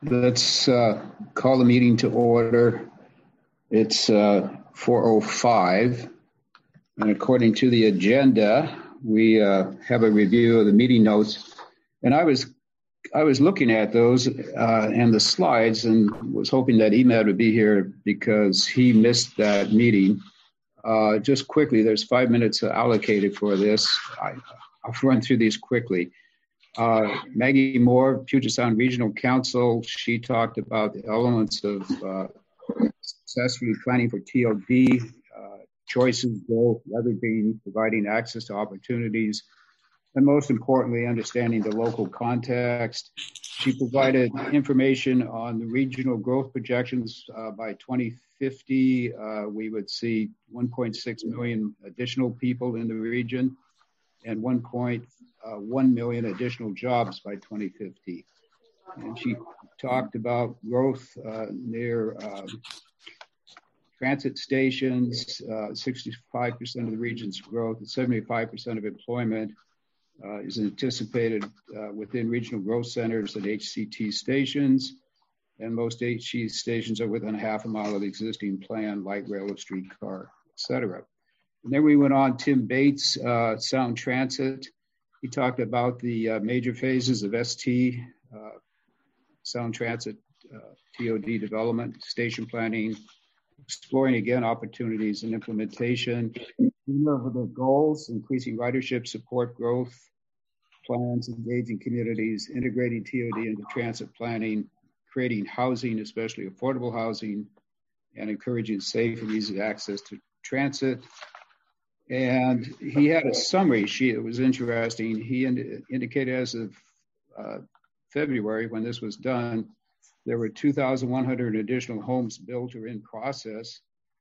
Let's call the meeting to order. It's 4:05, and according to the agenda, we have a review of the meeting notes. And I was looking at those and the slides, and was hoping that Emad would be here because he missed that meeting. Just quickly, there's 5 minutes allocated for this. I'll run through these quickly. Maggie Moore, Puget Sound Regional Council, she talked about the elements of successfully planning for TOD, choices, growth, leveraging, providing access to opportunities, and most importantly, understanding the local context. She provided information on the regional growth projections. By 2050, we would see 1.6 million additional people in the region and 1.1 million additional jobs by 2050. And she talked about growth near transit stations, 65% of the region's growth, and 75% of employment is anticipated within regional growth centers and HCT stations. And most HCT stations are within half a mile of the existing plan, light rail or streetcar, et cetera. And then we went on, Tim Bates, Sound Transit. He talked about the major phases of ST, Sound Transit, TOD development, station planning, exploring again opportunities and implementation. The goals, increasing ridership, support growth, plans, engaging communities, integrating TOD into transit planning, creating housing, especially affordable housing, and encouraging safe and easy access to transit. And he had a summary sheet. It was interesting. He indicated as of February, when this was done, there were 2,100 additional homes built or in process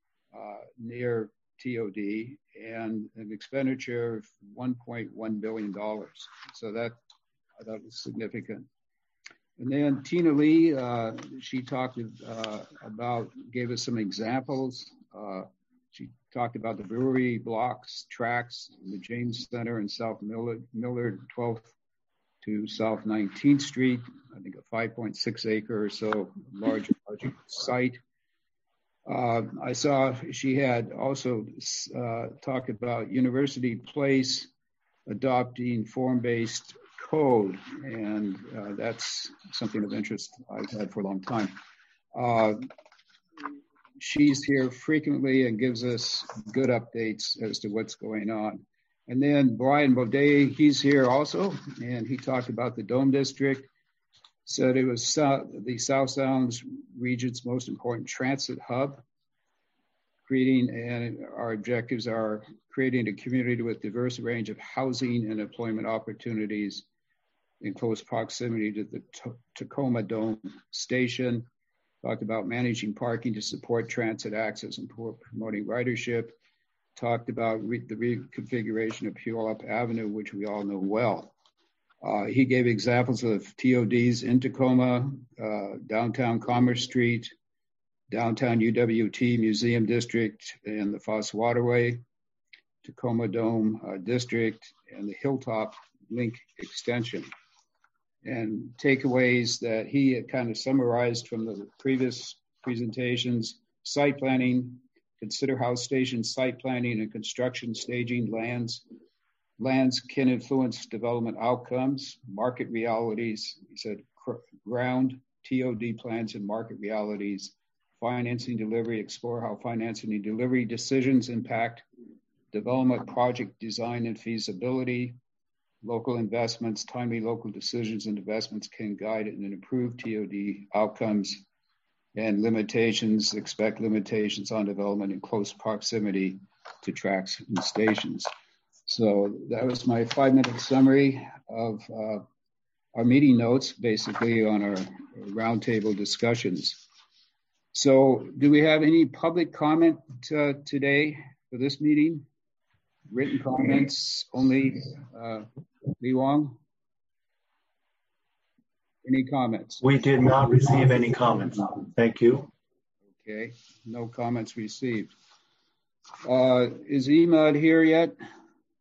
near TOD, and an expenditure of $1.1 billion. So that I thought was significant. And then Tina Lee, she talked gave us some examples. She talked about the brewery blocks, tracks, the James Center in South Millard, 12th to South 19th Street, I think a 5.6 acre or so large site. I saw she had also talked about University Place adopting form-based code, and that's something of interest I've had for a long time. She's here frequently and gives us good updates as to what's going on. And then Brian Baudet, he's here also, and he talked about the Dome District, said it was the South Sound's region's most important transit hub, and our objectives are creating a community with diverse range of housing and employment opportunities in close proximity to the Tacoma Dome Station. Talked about managing parking to support transit access and promoting ridership. Talked about the reconfiguration of Puyallup Avenue, which we all know well. He gave examples of TODs in Tacoma, downtown Commerce Street, downtown UWT Museum District, and the Foss Waterway, Tacoma Dome District, and the Hilltop Link Extension. And takeaways that he had kind of summarized from the previous presentations: site planning, consider how station site planning and construction staging lands can influence development outcomes, market realities. He said ground TOD plans and market realities, financing delivery, explore how financing and delivery decisions impact development project design and feasibility. Local investments, timely local decisions and investments can guide and improve TOD outcomes, and limitations, expect limitations on development in close proximity to tracks and stations. So that was my 5-minute summary of our meeting notes, basically on our roundtable discussions. So do we have any public comment today for this meeting? Written comments only. Lee Wong? Any comments? We did not receive any comments. Thank you. Okay, no comments received. Is Emad here yet?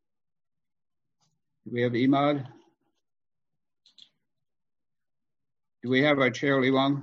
Do we have Emad? Do we have our chair, Lee Wong?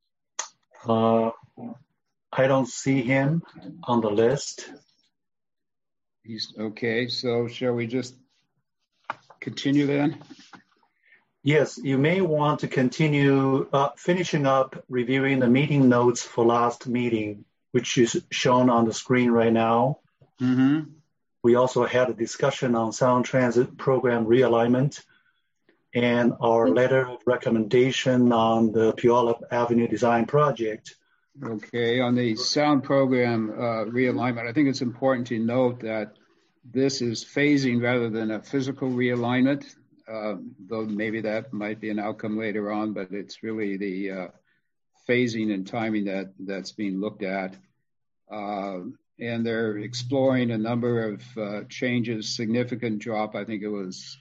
I don't see him on the list. He's okay. So shall we just continue then? Yes, you may want to continue finishing up reviewing the meeting notes for last meeting, which is shown on the screen right now. Mm-hmm. We also had a discussion on Sound Transit program realignment and our letter of recommendation on the Puyallup Avenue design project. Okay, on the sound program realignment, I think it's important to note that this is phasing rather than a physical realignment, though maybe that might be an outcome later on, but it's really the phasing and timing that's being looked at. And they're exploring a number of changes, significant drop. I think it was,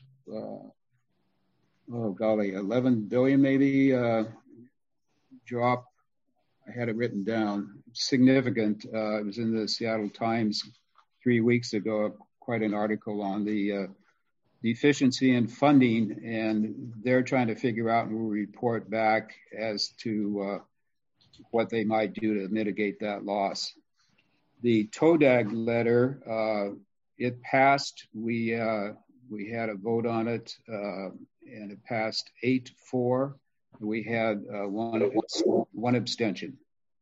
11 billion maybe drop. I had it written down, significant. It was in the Seattle Times 3 weeks ago, quite an article on the efficiency in funding, and they're trying to figure out and will report back as to what they might do to mitigate that loss. The TODAG letter, it passed. We had a vote on it, and it passed 8-4. We had one abstention.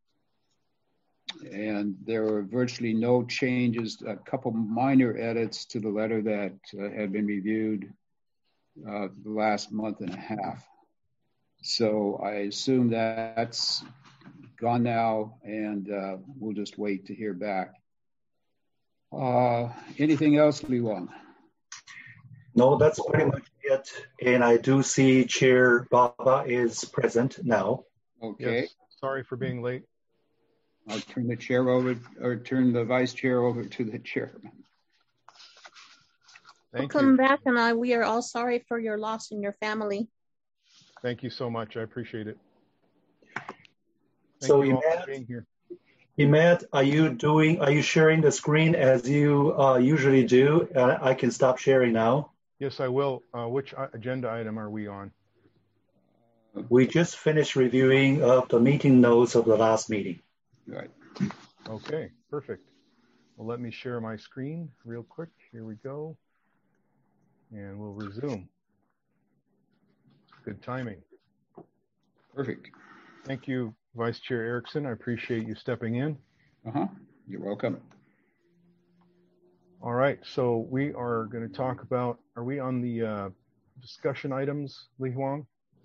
And there were virtually no changes, a couple minor edits to the letter that had been reviewed the last month and a half. So I assume that's gone now, and we'll just wait to hear back. Anything else, Lee Wong? No, that's pretty much it. And I do see Chair Baba is present now. Okay. Yes, sorry for being late. I'll turn the chair over, or turn the vice chair over to the chairman. Welcome back, and we are all sorry for your loss in your family. Thank you so much. I appreciate it. So, you all for being here. Imad, are you sharing the screen as you usually do? I can stop sharing now. Yes, I will. Which agenda item are we on? We just finished reviewing of the meeting notes of the last meeting. Right. Okay, perfect. Well, let me share my screen real quick. Here we go. And we'll resume. Good timing. Perfect. Thank you, Vice Chair Erickson. I appreciate you stepping in. You're welcome. All right, so we are going to talk about, are we on the discussion items, Lee Huang?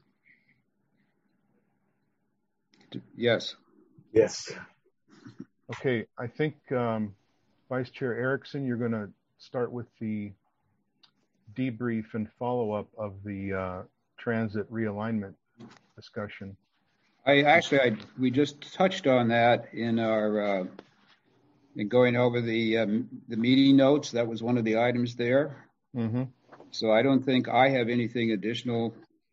Yes. Yes. Okay, I think Vice Chair Erickson, you're going to start with the debrief and follow-up of the transit realignment discussion. We just touched on that in our in going over the meeting notes. That was one of the items there. Mm-hmm. So I don't think I have anything additional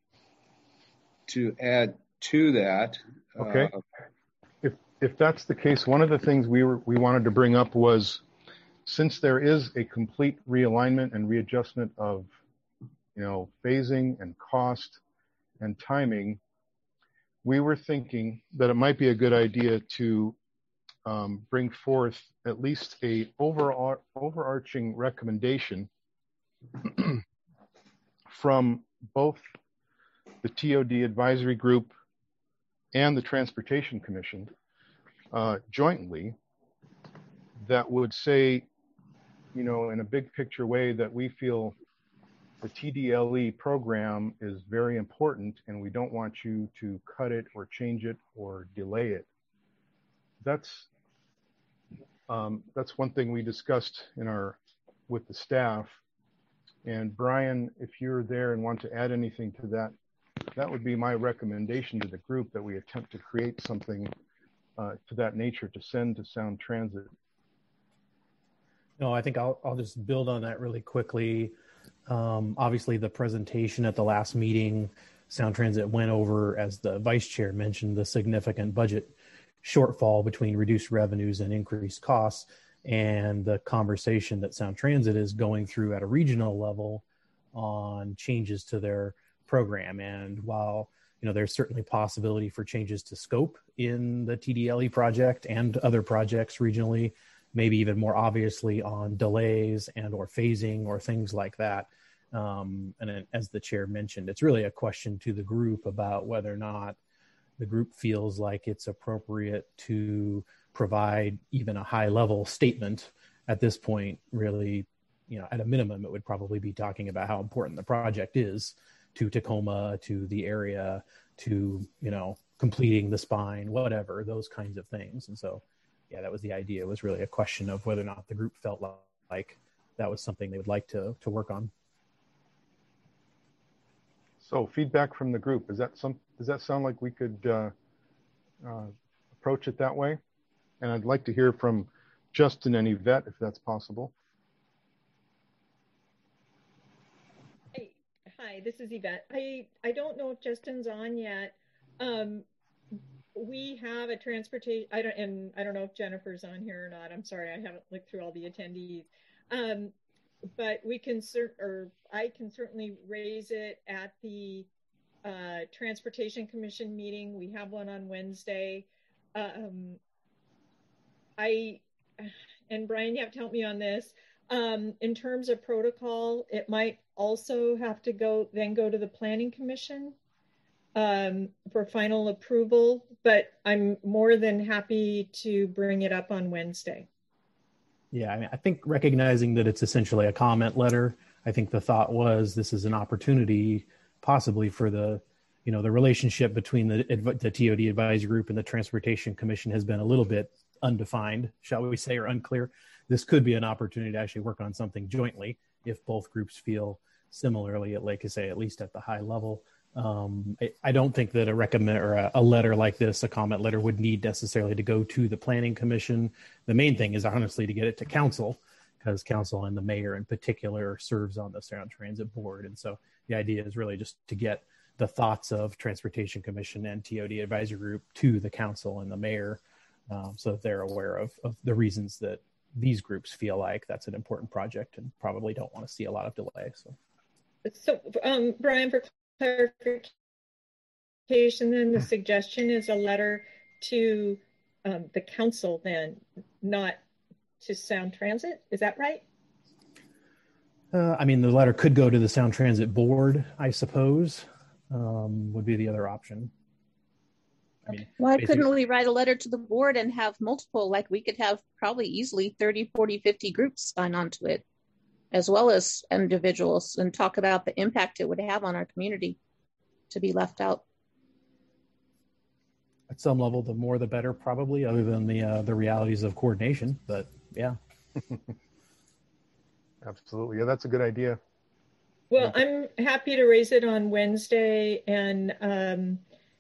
to add to that. Okay. If that's the case, one of the things we wanted to bring up was, since there is a complete realignment and readjustment of, phasing and cost and timing, we were thinking that it might be a good idea to bring forth at least a overarching recommendation from both the TOD advisory group and the Transportation Commission jointly, that would say, in a big picture way, that we feel the TDLE program is very important and we don't want you to cut it or change it or delay it. That's one thing we discussed with the staff. And Brian, if you're there and want to add anything to that, that would be my recommendation to the group, that we attempt to create something to that nature to send to Sound Transit. No, I think I'll just build on that really quickly. Obviously, the presentation at the last meeting, Sound Transit went over, as the vice chair mentioned, the significant budget shortfall between reduced revenues and increased costs, and the conversation that Sound Transit is going through at a regional level on changes to their program. And while there's certainly possibility for changes to scope in the TDLE project and other projects regionally, maybe even more obviously on delays and or phasing or things like that. And then, as the chair mentioned, it's really a question to the group about whether or not the group feels like it's appropriate to provide even a high level statement at this point. Really, at a minimum, it would probably be talking about how important the project is to Tacoma, to the area, to, completing the spine, whatever, those kinds of things. And so, yeah, that was the idea. It was really a question of whether or not the group felt like that was something they would like to work on. So feedback from the group, does that sound like we could approach it that way? And I'd like to hear from Justin and Yvette, if that's possible. Hi, this is Yvette. I don't know if Justin's on yet. We have a transportation, I don't know if Jennifer's on here or not. I'm sorry, I haven't looked through all the attendees. But I can certainly raise it at the Transportation Commission meeting. We have one on Wednesday. And Brian, you have to help me on this. In terms of protocol, it might also have to go to the Planning Commission for final approval, but I'm more than happy to bring it up on Wednesday. Yeah, I think recognizing that it's essentially a comment letter, I think the thought was this is an opportunity possibly for the relationship between the TOD advisory group and the Transportation Commission has been a little bit undefined, shall we say, or unclear. This could be an opportunity to actually work on something jointly if both groups feel similarly, at least at the high level. I don't think that a letter like this, a comment letter, would need necessarily to go to the Planning Commission. The main thing is honestly to get it to council, because council and the mayor in particular serves on the Sound Transit Board. And so the idea is really just to get the thoughts of Transportation Commission and TOD advisory group to the council and the mayor, so that they're aware of the reasons that these groups feel like that's an important project and probably don't want to see a lot of delay. So Brian, for clarification, then the suggestion is a letter to the council, then, not to Sound Transit. Is that right? The letter could go to the Sound Transit Board, I suppose, would be the other option. Why couldn't we write a letter to the board and have multiple, like we could have probably easily 30, 40, 50 groups sign on to it, as well as individuals, and talk about the impact it would have on our community to be left out? At some level, the more the better, probably, other than the realities of coordination. But yeah. Absolutely. Yeah, that's a good idea. Well, I'm happy to raise it on Wednesday. And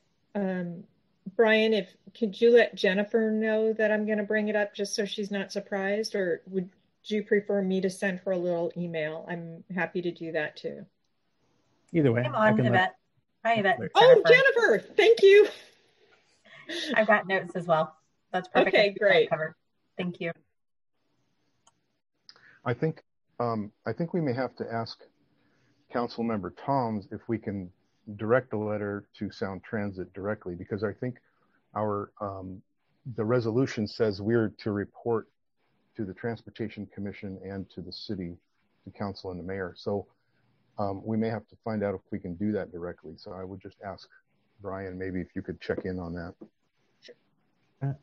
Brian, could you let Jennifer know that I'm going to bring it up, just so she's not surprised? Or would you prefer me to send her a little email? I'm happy to do that too. Either way. I'm on, Yvette. Hi, Yvette. Oh, Jennifer, thank you. I've got notes as well. That's perfect. Okay, great. Thank you. I think we may have to ask Councilmember Toms if we can direct a letter to Sound Transit directly, because I think the resolution says we're to report to the Transportation Commission and to the city, to council and the mayor. So we may have to find out if we can do that directly. So I would just ask Brian, maybe if you could check in on that. Sure.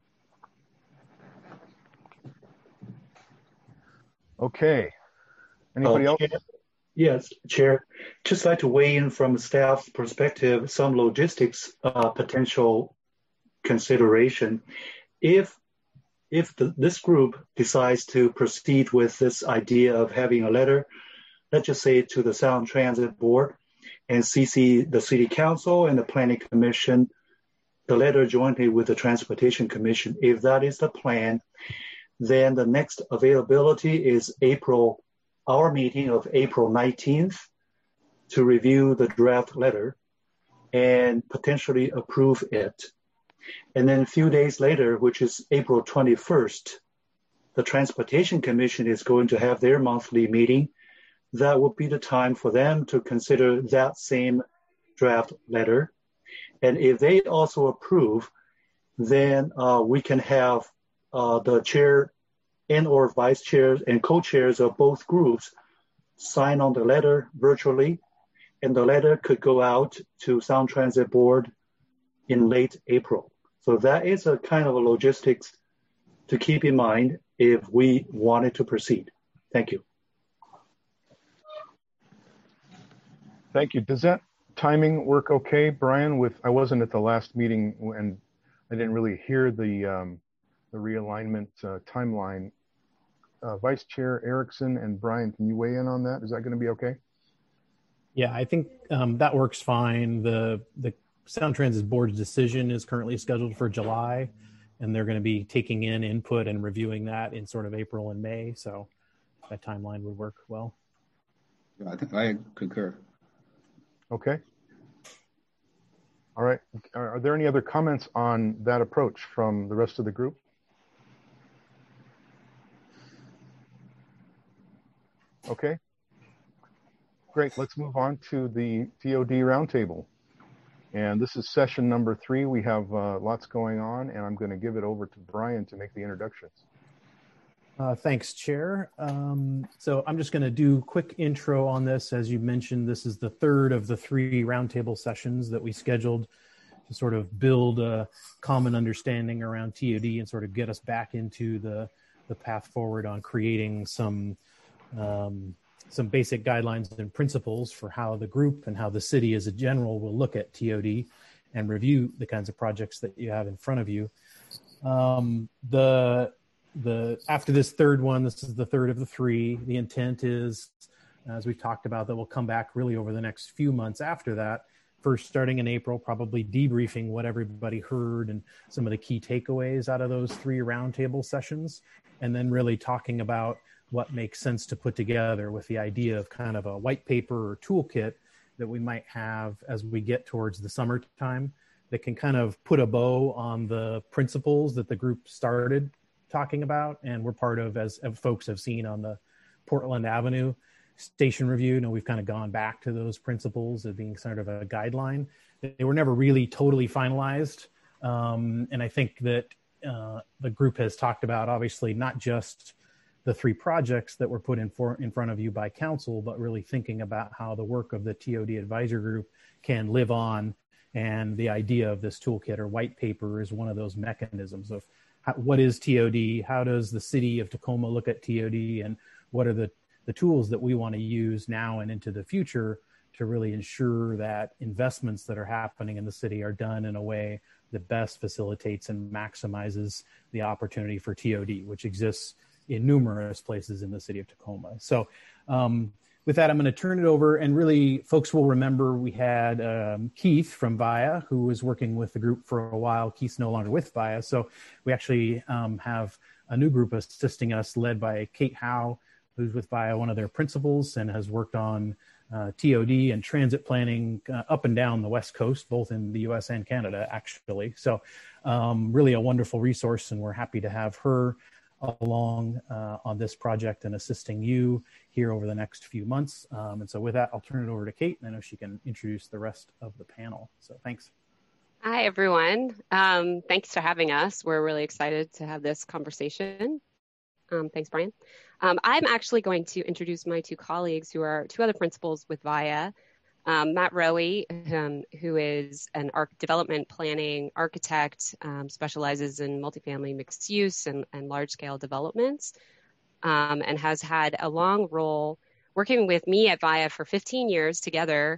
Okay. Anybody else? Yes, Chair. Just like to weigh in from staff's perspective, some logistics potential consideration. If this group decides to proceed with this idea of having a letter, let's just say to the Sound Transit Board, and CC the City Council and the Planning Commission, the letter jointly with the Transportation Commission, if that is the plan, then the next availability is our meeting of April 19th to review the draft letter and potentially approve it. And then a few days later, which is April 21st, the Transportation Commission is going to have their monthly meeting. That will be the time for them to consider that same draft letter And if they also approve, then we can have the chair and or vice chairs and co-chairs of both groups sign on the letter virtually, and the letter could go out to Sound Transit Board in late April. So that is a kind of a logistics to keep in mind if we wanted to proceed. Thank you. Thank you. Does that timing work okay, Brian? I wasn't at the last meeting and I didn't really hear the realignment timeline. Vice Chair Erickson and Brian, can you weigh in on that? Is that going to be okay? Yeah, I think that works fine. The Sound Transit Board's decision is currently scheduled for July, and they're going to be taking in input and reviewing that in sort of April and May. So that timeline would work well. Yeah, I think I concur. Okay. All right. Are there any other comments on that approach from the rest of the group? Okay. Great. Let's move on to the TOD roundtable. And this is session number 3. We have lots going on, and I'm going to give it over to Brian to make the introductions. Thanks, Chair. So I'm just going to do a quick intro on this. As you mentioned, this is the third of the 3 roundtable sessions that we scheduled to sort of build a common understanding around TOD and sort of get us back into the path forward on creating some basic guidelines and principles for how the group and how the city as a general will look at TOD and review the kinds of projects that you have in front of you. After this third one, this is the third of the 3. The intent is, as we've talked about, that we'll come back really over the next few months after that. First, starting in April, probably debriefing what everybody heard and some of the key takeaways out of those 3 roundtable sessions, and then really talking about what makes sense to put together with the idea of kind of a white paper or toolkit that we might have as we get towards the summertime that can kind of put a bow on the principles that the group started talking about and we're part of, as folks have seen on the Portland Avenue station review. We've kind of gone back to those principles of being sort of a guideline. They were never really totally finalized. And I think that the group has talked about, obviously, not just the 3 projects that were put in front of you by council, but really thinking about how the work of the TOD advisory group can live on. And the idea of this toolkit or white paper is one of those mechanisms of what is TOD, how does the city of Tacoma look at TOD, and what are the tools that we want to use now and into the future to really ensure that investments that are happening in the city are done in a way that best facilitates and maximizes the opportunity for TOD, which exists in numerous places in the city of Tacoma. So with that, I'm going to turn it over, and really folks will remember we had Keith from VIA, who was working with the group for a while. Keith's no longer with VIA. So we actually have a new group assisting us led by Kate Howe, who's with VIA, one of their principals, and has worked on TOD and transit planning up and down the West Coast, both in the US and Canada, actually. So really a wonderful resource, and we're happy to have her along on this project and assisting you here over the next few months. And so with that, I'll turn it over to Kate, and I know she can introduce the rest of the panel. So thanks. Hi, everyone. Thanks for having us. We're really excited to have this conversation. Thanks, Brian. I'm actually going to introduce my 2 colleagues who are 2 other principals with VIA. Matt Rowe, who is an development planning architect, specializes in multifamily mixed use and large-scale developments, and has had a long role working with me at VIA for 15 years together,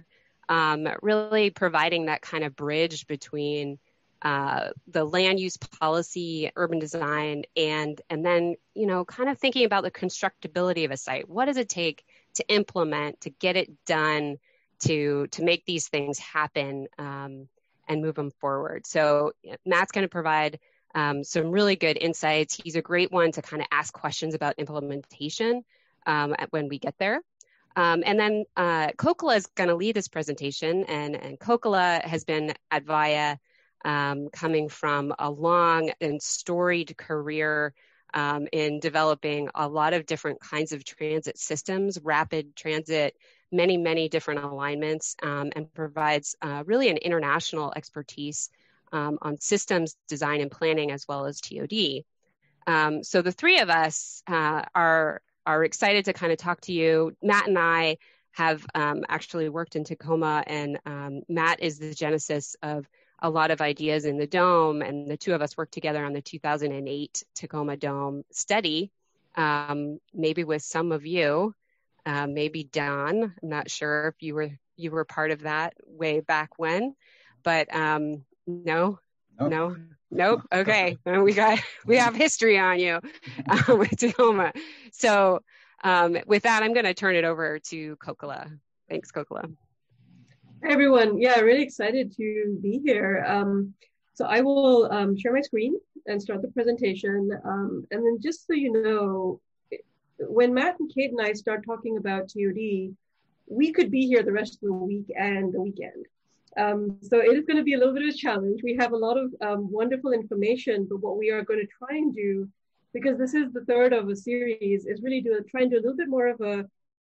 really providing that kind of bridge between the land use policy, urban design, and then, kind of thinking about the constructability of a site. What does it take to implement, to get it done, to make these things happen and move them forward? So Matt's going to provide some really good insights. He's a great one to kind of ask questions about implementation when we get there. And then Kokala is going to lead this presentation, and Kokala has been at VIA coming from a long and storied career in developing a lot of different kinds of transit systems, rapid transit many, many different alignments and provides really an international expertise on systems design and planning as well as TOD. So the three of us are excited to kind of talk to you. Matt and I have actually worked in Tacoma, and Matt is the genesis of a lot of ideas in the Dome, and the two of us worked together on the 2008 Tacoma Dome study, maybe with some of you, maybe Don. I'm not sure if you were part of that way back when, but no. Nope. Okay. We have history on you with Tacoma. So with that, I'm going to turn it over to Kokala. Thanks, Kokala. Hi, everyone. Yeah, really excited to be here. So I will share my screen and start the presentation. And then just so you know, when Matt and Kate and I start talking about TOD, we could be here the rest of the week and the weekend. So it is going to be a little bit of a challenge. We have a lot of wonderful information, but what we are going to try and do, because this is the third of a series, is really try and do a little bit more of a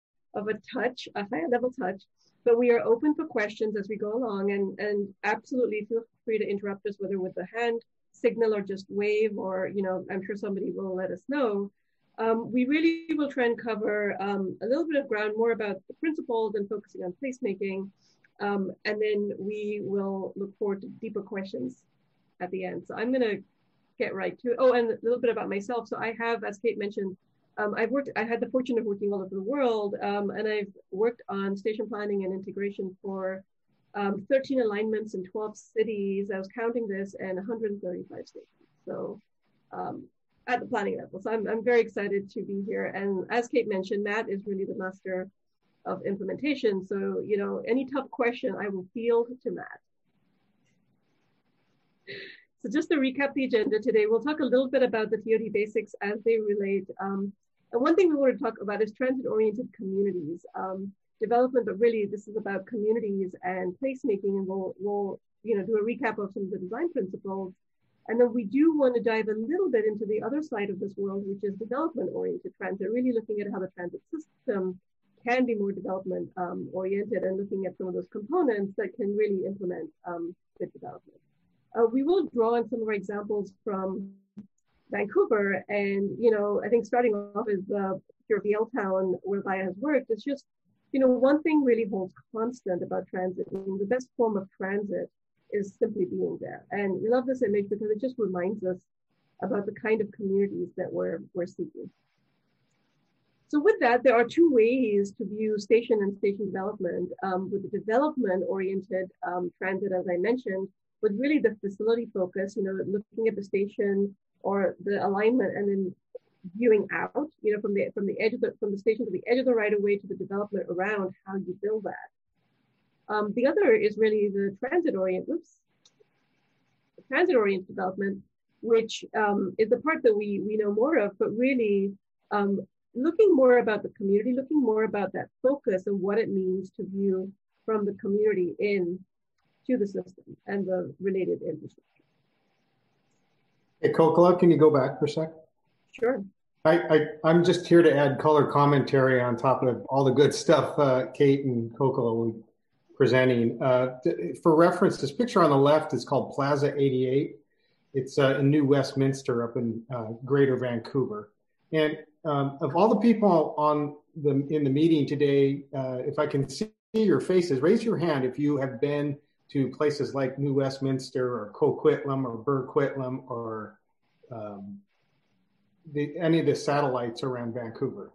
higher level touch. But we are open for questions as we go along, and absolutely feel free to interrupt us, whether with the hand signal or just wave, or I'm sure somebody will let us know. We really will try and cover a little bit of ground more about the principles and focusing on placemaking. And then we will look forward to deeper questions at the end. So I'm going to get right to it. Oh, and a little bit about myself. So I have, as Kate mentioned, I had the fortune of working all over the world, and I've worked on station planning and integration for 13 alignments in 12 cities. I was counting this, and 135 stations. So at the planning level. So I'm very excited to be here. And as Kate mentioned, Matt is really the master of implementation. So, any tough question I will field to Matt. So just to recap the agenda today, we'll talk a little bit about the TOD basics as they relate. And one thing we want to talk about is transit-oriented communities development, but really this is about communities and placemaking, and we'll do a recap of some of the design principles. And then we do want to dive a little bit into the other side of this world, which is development-oriented transit, really looking at how the transit system can be more development oriented, and looking at some of those components that can really implement good development. We will draw on some of our examples from Vancouver, and I think starting off is your VL town where Via has worked. It's just one thing really holds constant about transit. I mean, the best form of transit is simply being there, and we love this image because it just reminds us about the kind of communities that we're seeking. So with that, there are two ways to view station and station development. With the development-oriented transit, as I mentioned, with really the facility focus, looking at the station or the alignment, and then viewing out, from the edge of the station to the edge of the right of way to the development around how you build that. The other is really the transit-oriented development, which is the part that we know more of, but really looking more about the community, looking more about that focus and what it means to view from the community in to the system and the related infrastructure. Hey, Kokala, can you go back for a sec? Sure. I'm just here to add color commentary on top of all the good stuff Kate and Kokala were presenting. For reference, this picture on the left is called Plaza 88. It's in New Westminster up in Greater Vancouver. And of all the people in the meeting today, if I can see your faces, raise your hand if you have been to places like New Westminster or Coquitlam or Burquitlam or any of the satellites around Vancouver.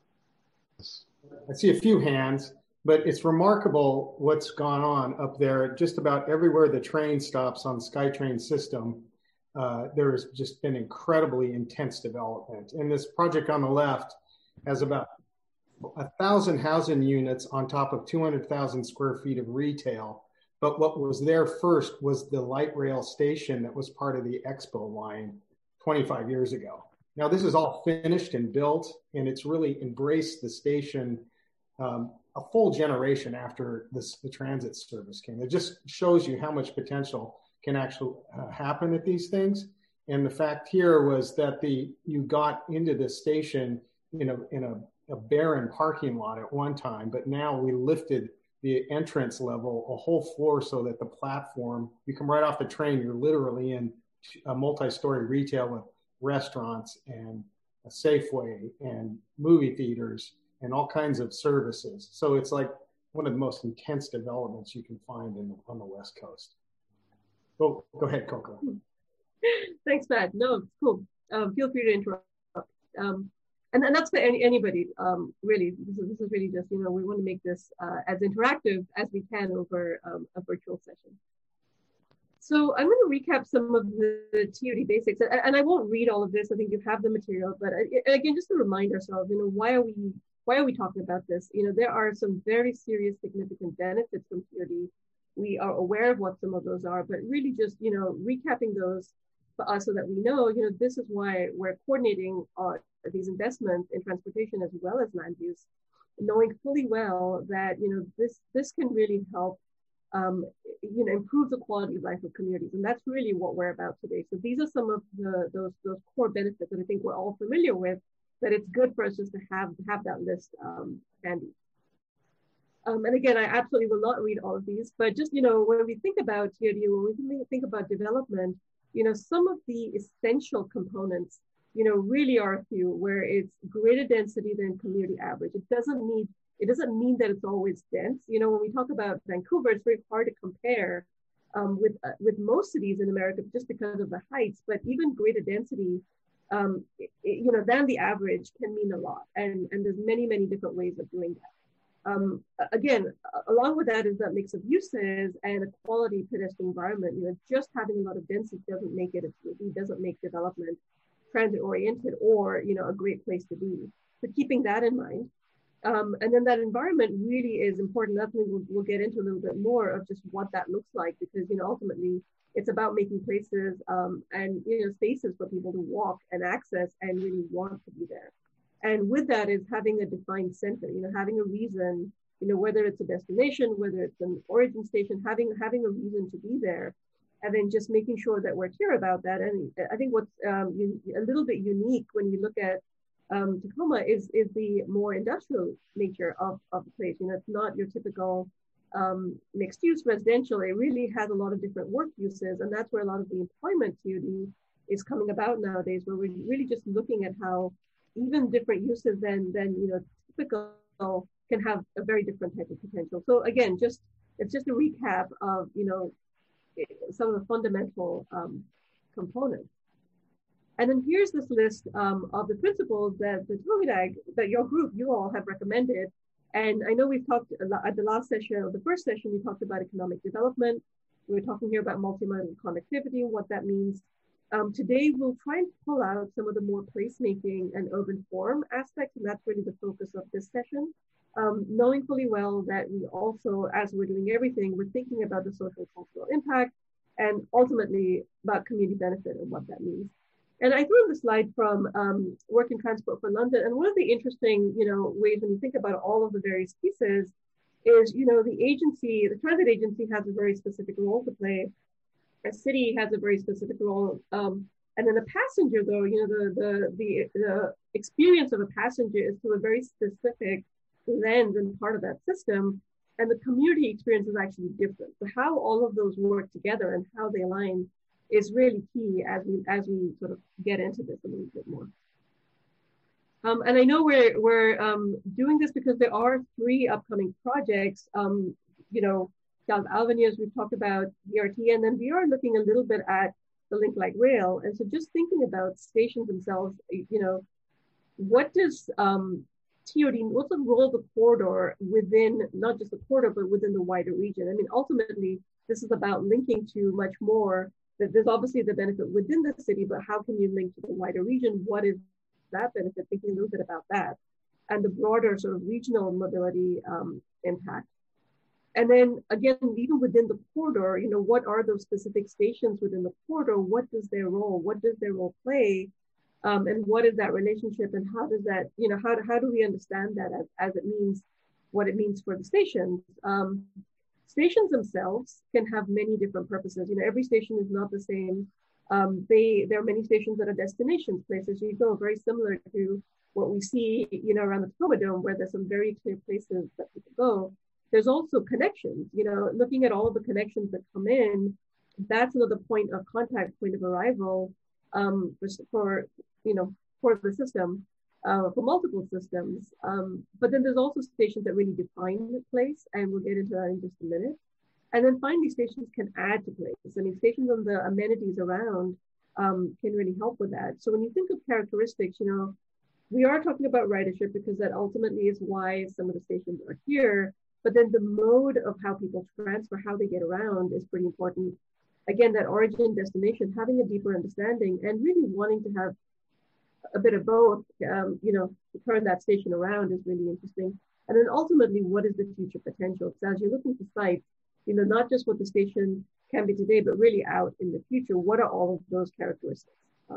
I see a few hands, but it's remarkable what's gone on up there. Just about everywhere the train stops on the SkyTrain system, there has just been incredibly intense development. And this project on the left has about 1,000 housing units on top of 200,000 square feet of retail. But what was there first was the light rail station that was part of the Expo line 25 years ago. Now this is all finished and built, and it's really embraced the station a full generation after the transit service came. It just shows you how much potential can actually happen at these things. And the fact here was that you got into the station in a barren parking lot at one time, but now we lifted the entrance level a whole floor so that the platform, you come right off the train, you're literally in a multi-story retail with restaurants and a Safeway and movie theaters and all kinds of services. So it's like one of the most intense developments you can find on the West Coast. Go ahead, Coco. Thanks, Matt. No, it's cool. Feel free to interrupt. And that's for anybody, really. This is really just, we want to make this as interactive as we can over a virtual session. So I'm going to recap some of the TOD basics, and I won't read all of this. I think you have the material, but again, just to remind ourselves, why are we talking about this? There are some very serious, significant benefits from TOD. We are aware of what some of those are, but really just, recapping those for us so that we know, this is why we're coordinating these investments in transportation as well as land use, knowing fully well that, this can really help improve the quality of life of communities. And that's really what we're about today. So these are some of those core benefits that I think we're all familiar with, that it's good for us just to have that list handy. And again, I absolutely will not read all of these, but just, when we think about TOD, when we think about development, some of the essential components, really are a few, where it's greater density than community average. It doesn't mean that it's always dense. When we talk about Vancouver, it's very hard to compare with most cities in America just because of the heights, but even greater density, than the average can mean a lot. And there's many, many different ways of doing that. Again, along with that is that mix of uses and a quality pedestrian environment. Just having a lot of density doesn't make it doesn't make development transit oriented or a great place to be. So keeping that in mind, and then that environment really is important. That's something we'll get into a little bit more of just what that looks like, because ultimately it's about making places and spaces for people to walk and access and really want to be there. And with that is having a defined center, having a reason, whether it's a destination, whether it's an origin station, having a reason to be there, and then just making sure that we're clear about that. And I think what's a little bit unique when you look at Tacoma is the more industrial nature of the place. It's not your typical mixed use residential. It really has a lot of different work uses, and that's where a lot of the employment TOD is coming about nowadays, where we're really just looking at how even different uses than typical can have a very different type of potential. So again, it's just a recap of some of the fundamental components. And then here's this list of the principles that the TOHIDAG, that you all have recommended. And I know we've talked at the last session, or the first session, we talked about economic development. We're talking here about multimodal connectivity and what that means. Today, we'll try and pull out some of the more placemaking and urban form aspects, and that's really the focus of this session. Knowing fully well that we also, as we're doing everything, we're thinking about the social cultural impact and ultimately about community benefit and what that means. And I threw in the slide from Work in Transport for London, and one of the interesting, ways when you think about all of the various pieces is, the transit agency has a very specific role to play. A city has a very specific role, and then a passenger, though, the experience of a passenger is through a very specific lens and part of that system, and the community experience is actually different. So how all of those work together and how they align is really key as we sort of get into this a little bit more. And I know we're doing this because there are 3 upcoming projects. South Albany, as we've talked about, BRT, and then we are looking a little bit at the Link Light Rail. And so just thinking about stations themselves, what does TOD, what's the role of the corridor within, not just the corridor, but within the wider region? I mean, ultimately, this is about linking to much more. There's obviously the benefit within the city, but how can you link to the wider region? What is that benefit? Thinking a little bit about that and the broader sort of regional mobility impact. And then again, even within the corridor, what are those specific stations within the corridor? What does their role play? And what is that relationship? And how does that, how do we understand that as it means, what it means for the stations? Stations themselves can have many different purposes. Every station is not the same. There are many stations that are destinations, places you go, very similar to what we see, around the Tacoma Dome, where there's some very clear places that people go, there's also connections, looking at all of the connections that come in, that's another point of contact, point of arrival for the system, for multiple systems. But then there's also stations that really define the place, and we'll get into that in just a minute. And then finally, stations can add to places. I mean, stations and the amenities around can really help with that. So when you think of characteristics, we are talking about ridership because that ultimately is why some of the stations are here. But then the mode of how people transfer, how they get around is pretty important. Again, that origin destination, having a deeper understanding and really wanting to have a bit of both, turn that station around is really interesting. And then ultimately, what is the future potential? So as you're looking for sites, not just what the station can be today, but really out in the future, what are all of those characteristics?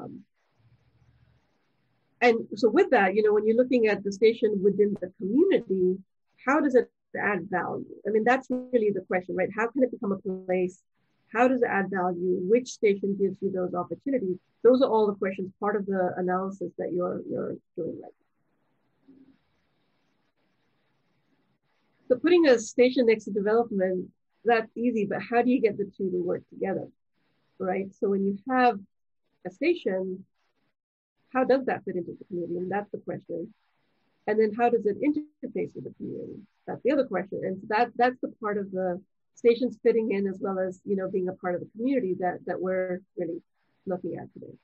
And so with that, when you're looking at the station within the community, how does it add value? I mean, that's really the question, right? How can it become a place? How does it add value? Which station gives you those opportunities? Those are all the questions, part of the analysis that you're doing right now. So putting a station next to development, that's easy, but how do you get the two to work together, right? So when you have a station, how does that fit into the community? And that's the question. And then how does it interface with the community? That's the other question. And so that's the part of the stations fitting in, as well as, being a part of the community that we're really looking at today.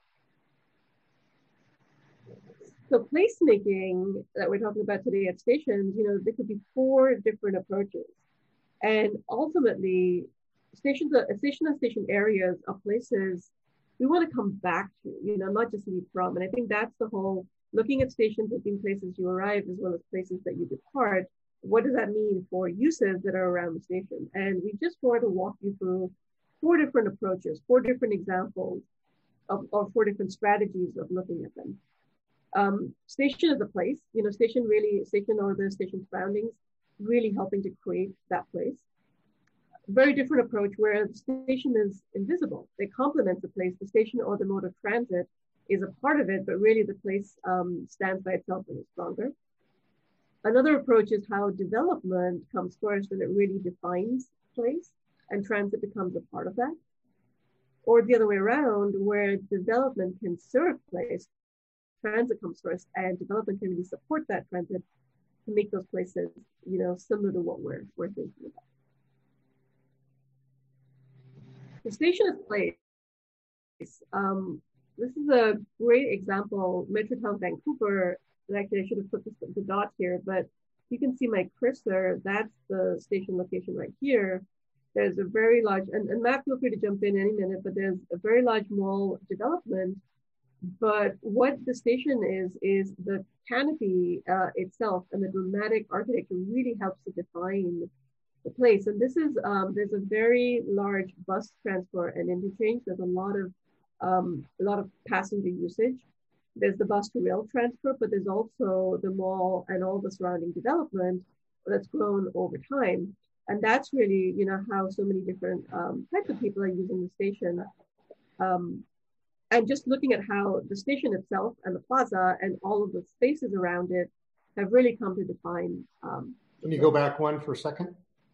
So placemaking that we're talking about today at stations, there could be 4 different approaches. And ultimately, station and station areas are places we want to come back to, not just leave from. And I think that's the whole looking at stations as being places you arrive as well as places that you depart. What does that mean for uses that are around the station? And we just wanted to walk you through 4 different approaches, 4 different examples of 4 different strategies of looking at them. Station is a place, station or the station surroundings, really helping to create that place. Very different approach where the station is invisible. It complements the place. The station or the mode of transit is a part of it, but really the place stands by itself and is stronger. Another approach is how development comes first and it really defines place and transit becomes a part of that. Or the other way around, where development can serve place, transit comes first and development can really support that transit to make those places, similar to what we're thinking about. The station is place. This is a great example, Metrotown Vancouver. Actually, I should have put the dot here, but you can see my cursor. That's the station location right here. There's a very large, and Matt, feel free to jump in any minute, but there's a very large mall development. But what the station is the canopy itself, and the dramatic architecture really helps to define the place. And this is, there's a very large bus transport and interchange. There's a lot of passenger usage. There's the bus to rail transfer, but there's also the mall and all the surrounding development that's grown over time. And that's really, how so many different types of people are using the station. And just looking at how the station itself and the plaza and all of the spaces around it have really come to define. Can you go back one for a second?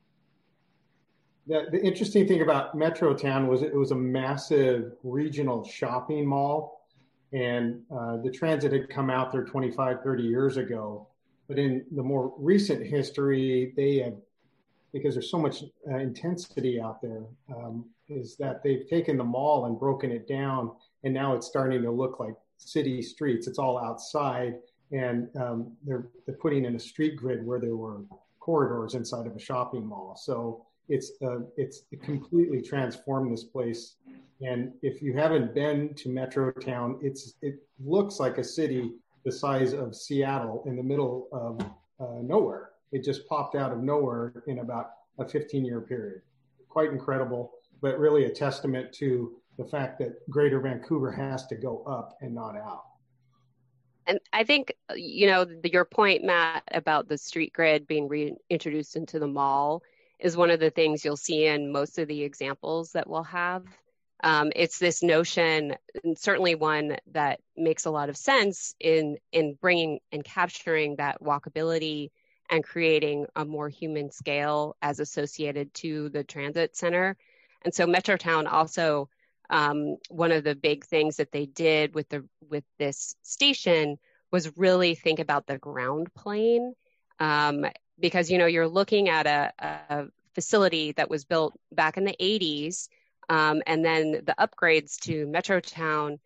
The interesting thing about Metrotown was it was a massive regional shopping mall, and the transit had come out there 25, 30 years ago. But in the more recent history, they have, because there's so much intensity out there, is that they've taken the mall and broken it down, and now it's starting to look like city streets. It's all outside, and they're putting in a street grid where there were corridors inside of a shopping mall. So it's completely transformed this place. And if you haven't been to Metrotown, it looks like a city the size of Seattle in the middle of nowhere. It just popped out of nowhere in about a 15-year period. Quite incredible, but really a testament to the fact that Greater Vancouver has to go up and not out. And I think, your point, Matt, about the street grid being reintroduced into the mall is one of the things you'll see in most of the examples that we'll have It's this notion, and certainly one that makes a lot of sense in bringing and capturing that walkability and creating a more human scale as associated to the transit center. And so Metrotown also, one of the big things that they did with this station was really think about the ground plane, because you're looking at a facility that was built back in the 80s, and then the upgrades to Metrotown.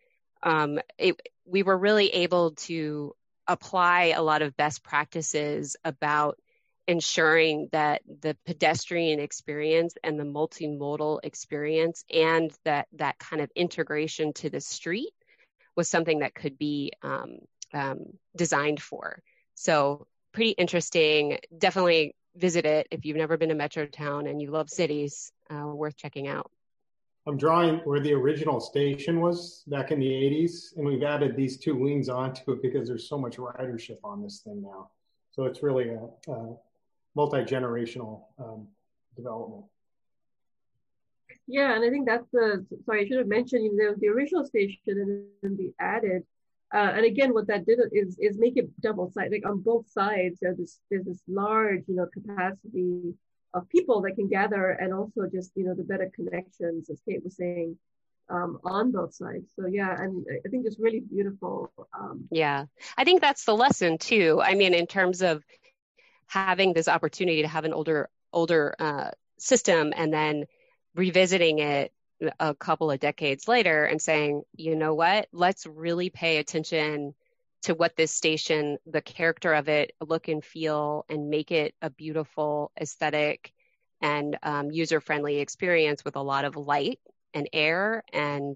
We were really able to apply a lot of best practices about ensuring that the pedestrian experience and the multimodal experience and that kind of integration to the street was something that could be designed for. So pretty interesting. Definitely visit it if you've never been to Metrotown and you love cities. Worth checking out. I'm drawing where the original station was back in the 80s, and we've added these two wings onto it because there's so much ridership on this thing now. So it's really a multi-generational development. Yeah, and I think that's sorry, I should have mentioned the original station and then be added. And again, what that did is make it double-sided. Like on both sides, there's this large, capacity of people that can gather, and also just, the better connections, as Kate was saying, on both sides. So yeah, and I think it's really beautiful. Yeah, I think that's the lesson too. I mean, in terms of having this opportunity to have an older system and then revisiting it a couple of decades later and saying, you know what, let's really pay attention to what this station, the character of it, look and feel, and make it a beautiful aesthetic and user-friendly experience with a lot of light and air. And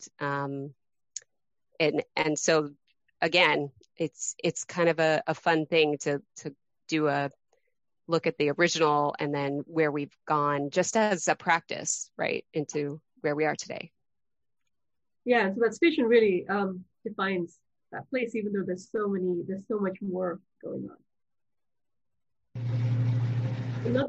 so again, it's kind of a fun thing to do a look at the original and then where we've gone just as a practice, right, into where we are today. Yeah, so that station really defines that place, even though there's so much more going on.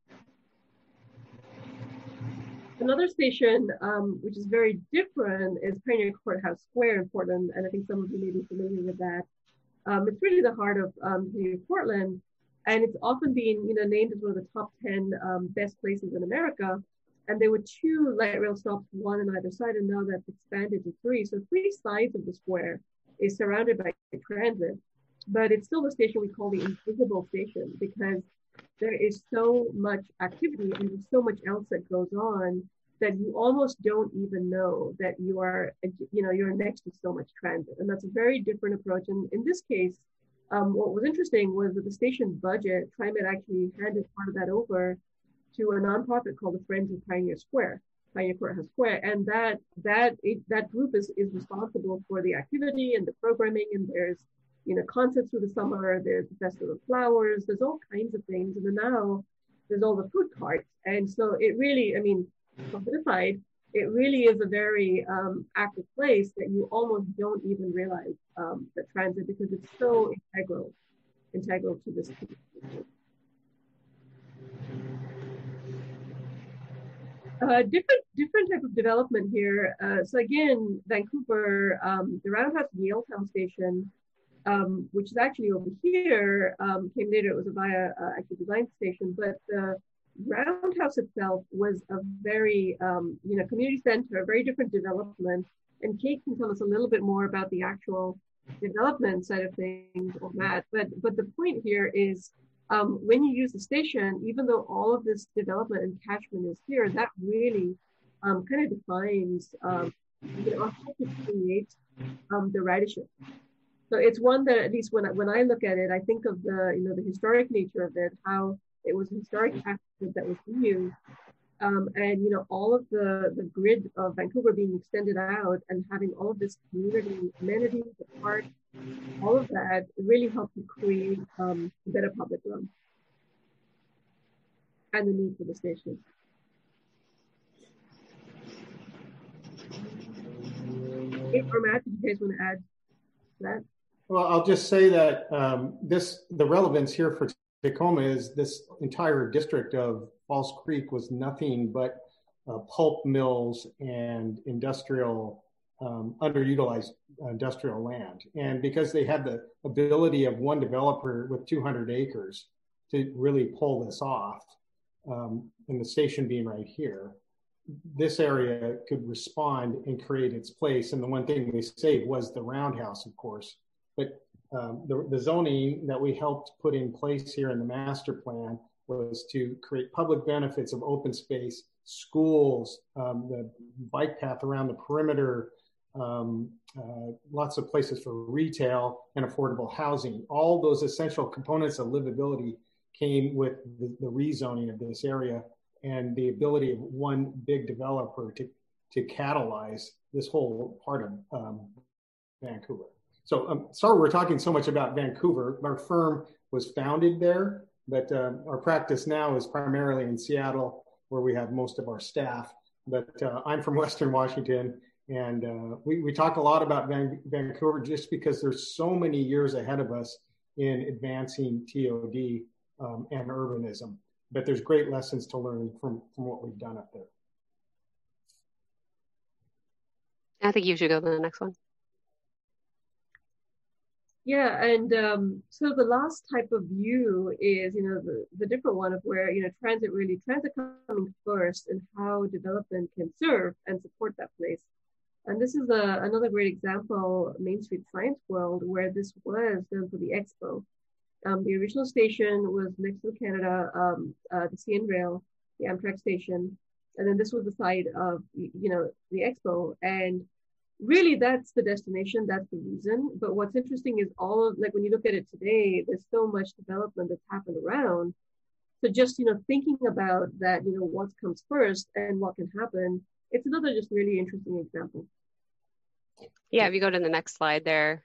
Another station, which is very different, is Pioneer Courthouse Square in Portland, and I think some of you may be familiar with that. It's really the heart of Portland, and it's often been named as one of the top 10 best places in America. And there were 2 light rail stops, one on either side, and now that's expanded to 3. So 3 sides of the square is surrounded by transit, but it's still the station we call the invisible station because there is so much activity and there's so much else that goes on that you almost don't even know that you're next to so much transit. And that's a very different approach. And in this case, what was interesting was that the station budget, TriMet actually handed part of that over to a nonprofit called the Friends of Pioneer Courthouse Square, and that group is responsible for the activity and the programming. And there's concerts through the summer. There's the Festival of Flowers. There's all kinds of things, and then now there's all the food carts. And so it really, from this side, it really is a very active place that you almost don't even realize the transit because it's so integral to this. Different type of development here. So again, Vancouver, the Roundhouse Yaletown station, which is actually over here, came later. It was a via actually design station, but the Roundhouse itself was a very community center, a very different development. And Kate can tell us a little bit more about the actual development side of things, or Matt. But the point here is, when you use the station, even though all of this development and catchment is here, that really kind of defines how to create the ridership. So it's one that, at least when I look at it, I think of the historic nature of it, how it was a historic asset that was used, and all of the grid of Vancouver being extended out and having all of this community amenities, the park, all of that really helped to create a better public realm and the need for the station. Or Matt, did you guys want to add to that? Well, I'll just say that the relevance here for Tacoma is this entire district of False Creek was nothing but pulp mills and industrial, underutilized industrial land. And because they had the ability of one developer with 200 acres to really pull this off, and the station being right here, this area could respond and create its place. And the one thing they saved was the roundhouse, of course. But the zoning that we helped put in place here in the master plan was to create public benefits of open space, schools, the bike path around the perimeter, lots of places for retail and affordable housing. All those essential components of livability came with the rezoning of this area and the ability of one big developer to catalyze this whole part of Vancouver. So sorry we're talking so much about Vancouver. Our firm was founded there, but our practice now is primarily in Seattle, where we have most of our staff. But I'm from Western Washington, and we talk a lot about Vancouver just because there's so many years ahead of us in advancing TOD and urbanism. But there's great lessons to learn from what we've done up there. I think you should go to the next one. Yeah, and so the last type of view is, the different one of where, transit coming first and how development can serve and support that place. And this is another great example, Main Street Science World, where this was done for the Expo. The original station was next to Canada, the CN Rail, the Amtrak station, and then this was the site of, the Expo. And really, that's the destination, that's the reason. But what's interesting is when you look at it today, there's so much development that's happened around. So just, thinking about that, what comes first and what can happen, it's another just really interesting example. Yeah, if you go to the next slide there.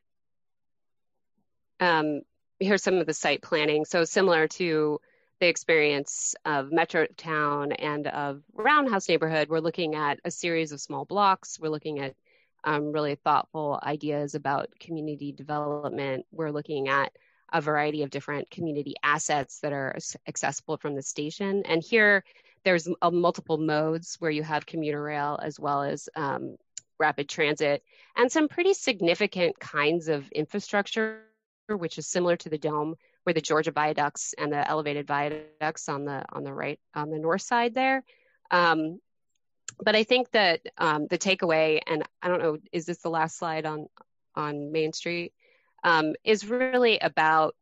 Here's some of the site planning. So similar to the experience of Metrotown and of Roundhouse neighborhood, we're looking at a series of small blocks. We're looking at really thoughtful ideas about community development. We're looking at a variety of different community assets that are accessible from the station. And here there's multiple modes where you have commuter rail as well as rapid transit and some pretty significant kinds of infrastructure, which is similar to the Dome, where the Georgia viaducts and the elevated viaducts on the right, on the north side there. But I think that the takeaway, and I don't know, is this the last slide on Main Street, is really about,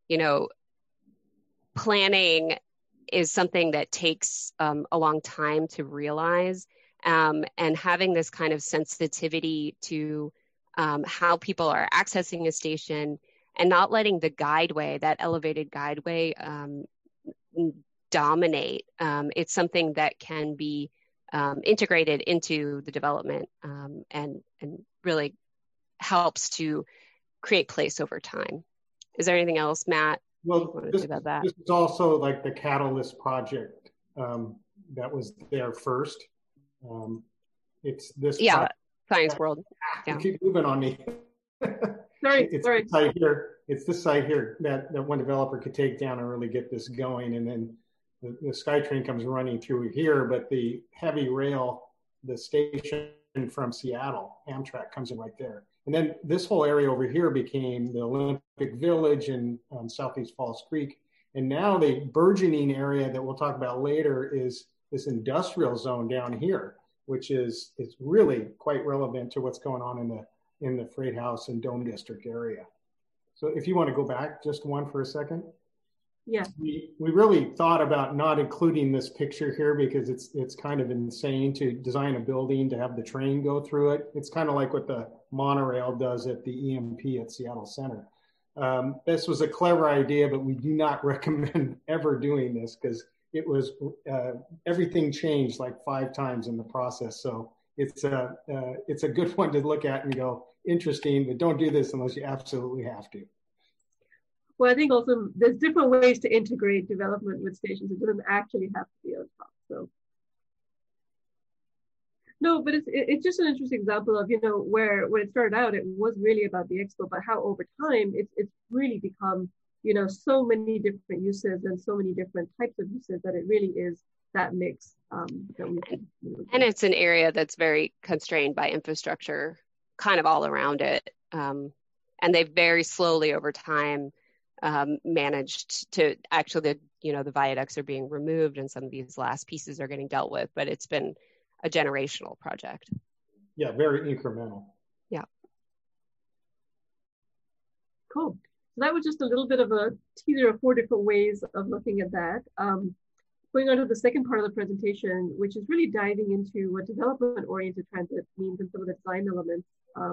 planning is something that takes a long time to realize, and having this kind of sensitivity to how people are accessing a station and not letting the guideway, that elevated guideway, dominate. It's something that can be integrated into the development and really helps to create place over time. Is there anything else, Matt? Well, this is also like the Catalyst project that was there first. It's this. Yeah, Science World. Yeah. Keep moving on me. Sorry. This site here. It's this site here that one developer could take down and really get this going, and then the SkyTrain comes running through here, but the heavy rail, the station from Seattle, Amtrak, comes in right there. And then this whole area over here became the Olympic Village and Southeast Falls Creek. And now the burgeoning area that we'll talk about later is this industrial zone down here, which is really quite relevant to what's going on in the Freight House and Dome District area. So if you want to go back just one for a second. Yeah. We really thought about not including this picture here because it's kind of insane to design a building to have the train go through it. It's kind of like what the monorail does at the EMP at Seattle Center. This was a clever idea, but we do not recommend ever doing this because it was everything changed like 5 times in the process. So it's a good one to look at and go, interesting, but don't do this unless you absolutely have to. Well, I think also there's different ways to integrate development with stations. It doesn't actually have to be on top. So, no, but it's just an interesting example of, where when it started out, it was really about the Expo, but how over time it's really become, so many different uses and so many different types of uses that it really is that mix that we can. And it's an area that's very constrained by infrastructure kind of all around it. And they've very slowly over time managed to actually, the viaducts are being removed and some of these last pieces are getting dealt with, but it's been a generational project. Yeah, very incremental. Yeah. Cool. So that was just a little bit of a teaser of 4 different ways of looking at that. Going on to the second part of the presentation, which is really diving into what development-oriented transit means and some of the design elements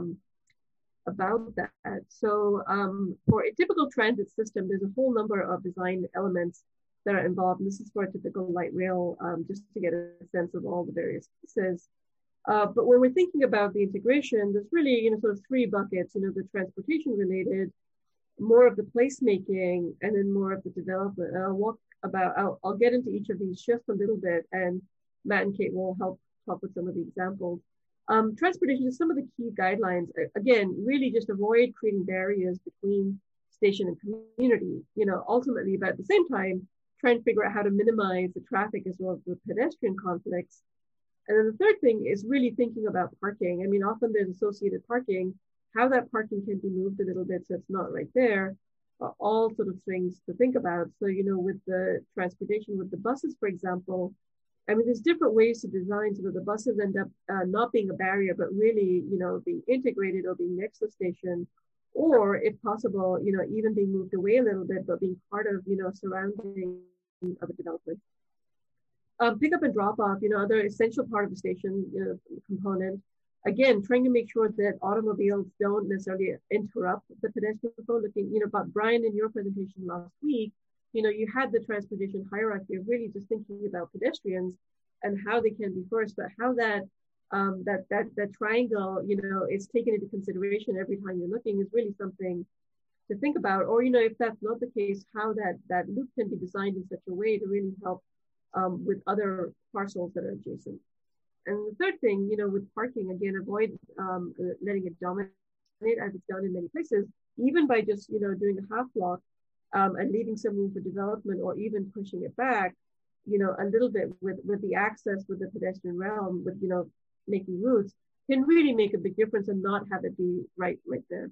about that. So for a typical transit system, there's a whole number of design elements that are involved. And this is for a typical light rail, just to get a sense of all the various pieces. But when we're thinking about the integration, there's really, sort of 3 buckets, the transportation related, more of the placemaking, and then more of the development. I'll get into each of these just a little bit, and Matt and Kate will help talk with some of the examples. Transportation is some of the key guidelines. Again, really just avoid creating barriers between station and community, ultimately, but at the same time, try and figure out how to minimize the traffic as well as the pedestrian conflicts. And then the third thing is really thinking about parking. I mean, often there's associated parking, how that parking can be moved a little bit so it's not right there, all sort of things to think about. So, with the transportation, with the buses, for example, I mean, there's different ways to design so that the buses end up not being a barrier, but really, being integrated or being next to the station, or if possible, even being moved away a little bit, but being part of, surrounding of a development. Pick up and drop off, other essential part of the station component. Again, trying to make sure that automobiles don't necessarily interrupt the pedestrian flow. But Brian, in your presentation last week, you had the transportation hierarchy of really just thinking about pedestrians and how they can be first, but how that triangle, is taken into consideration every time you're looking is really something to think about. Or, if that's not the case, how that loop can be designed in such a way to really help with other parcels that are adjacent. And the third thing, with parking, again, avoid letting it dominate as it's done in many places, even by just, doing a half block and leaving some room for development or even pushing it back, a little bit with the access with the pedestrian realm, with, making routes, can really make a big difference and not have it be right there.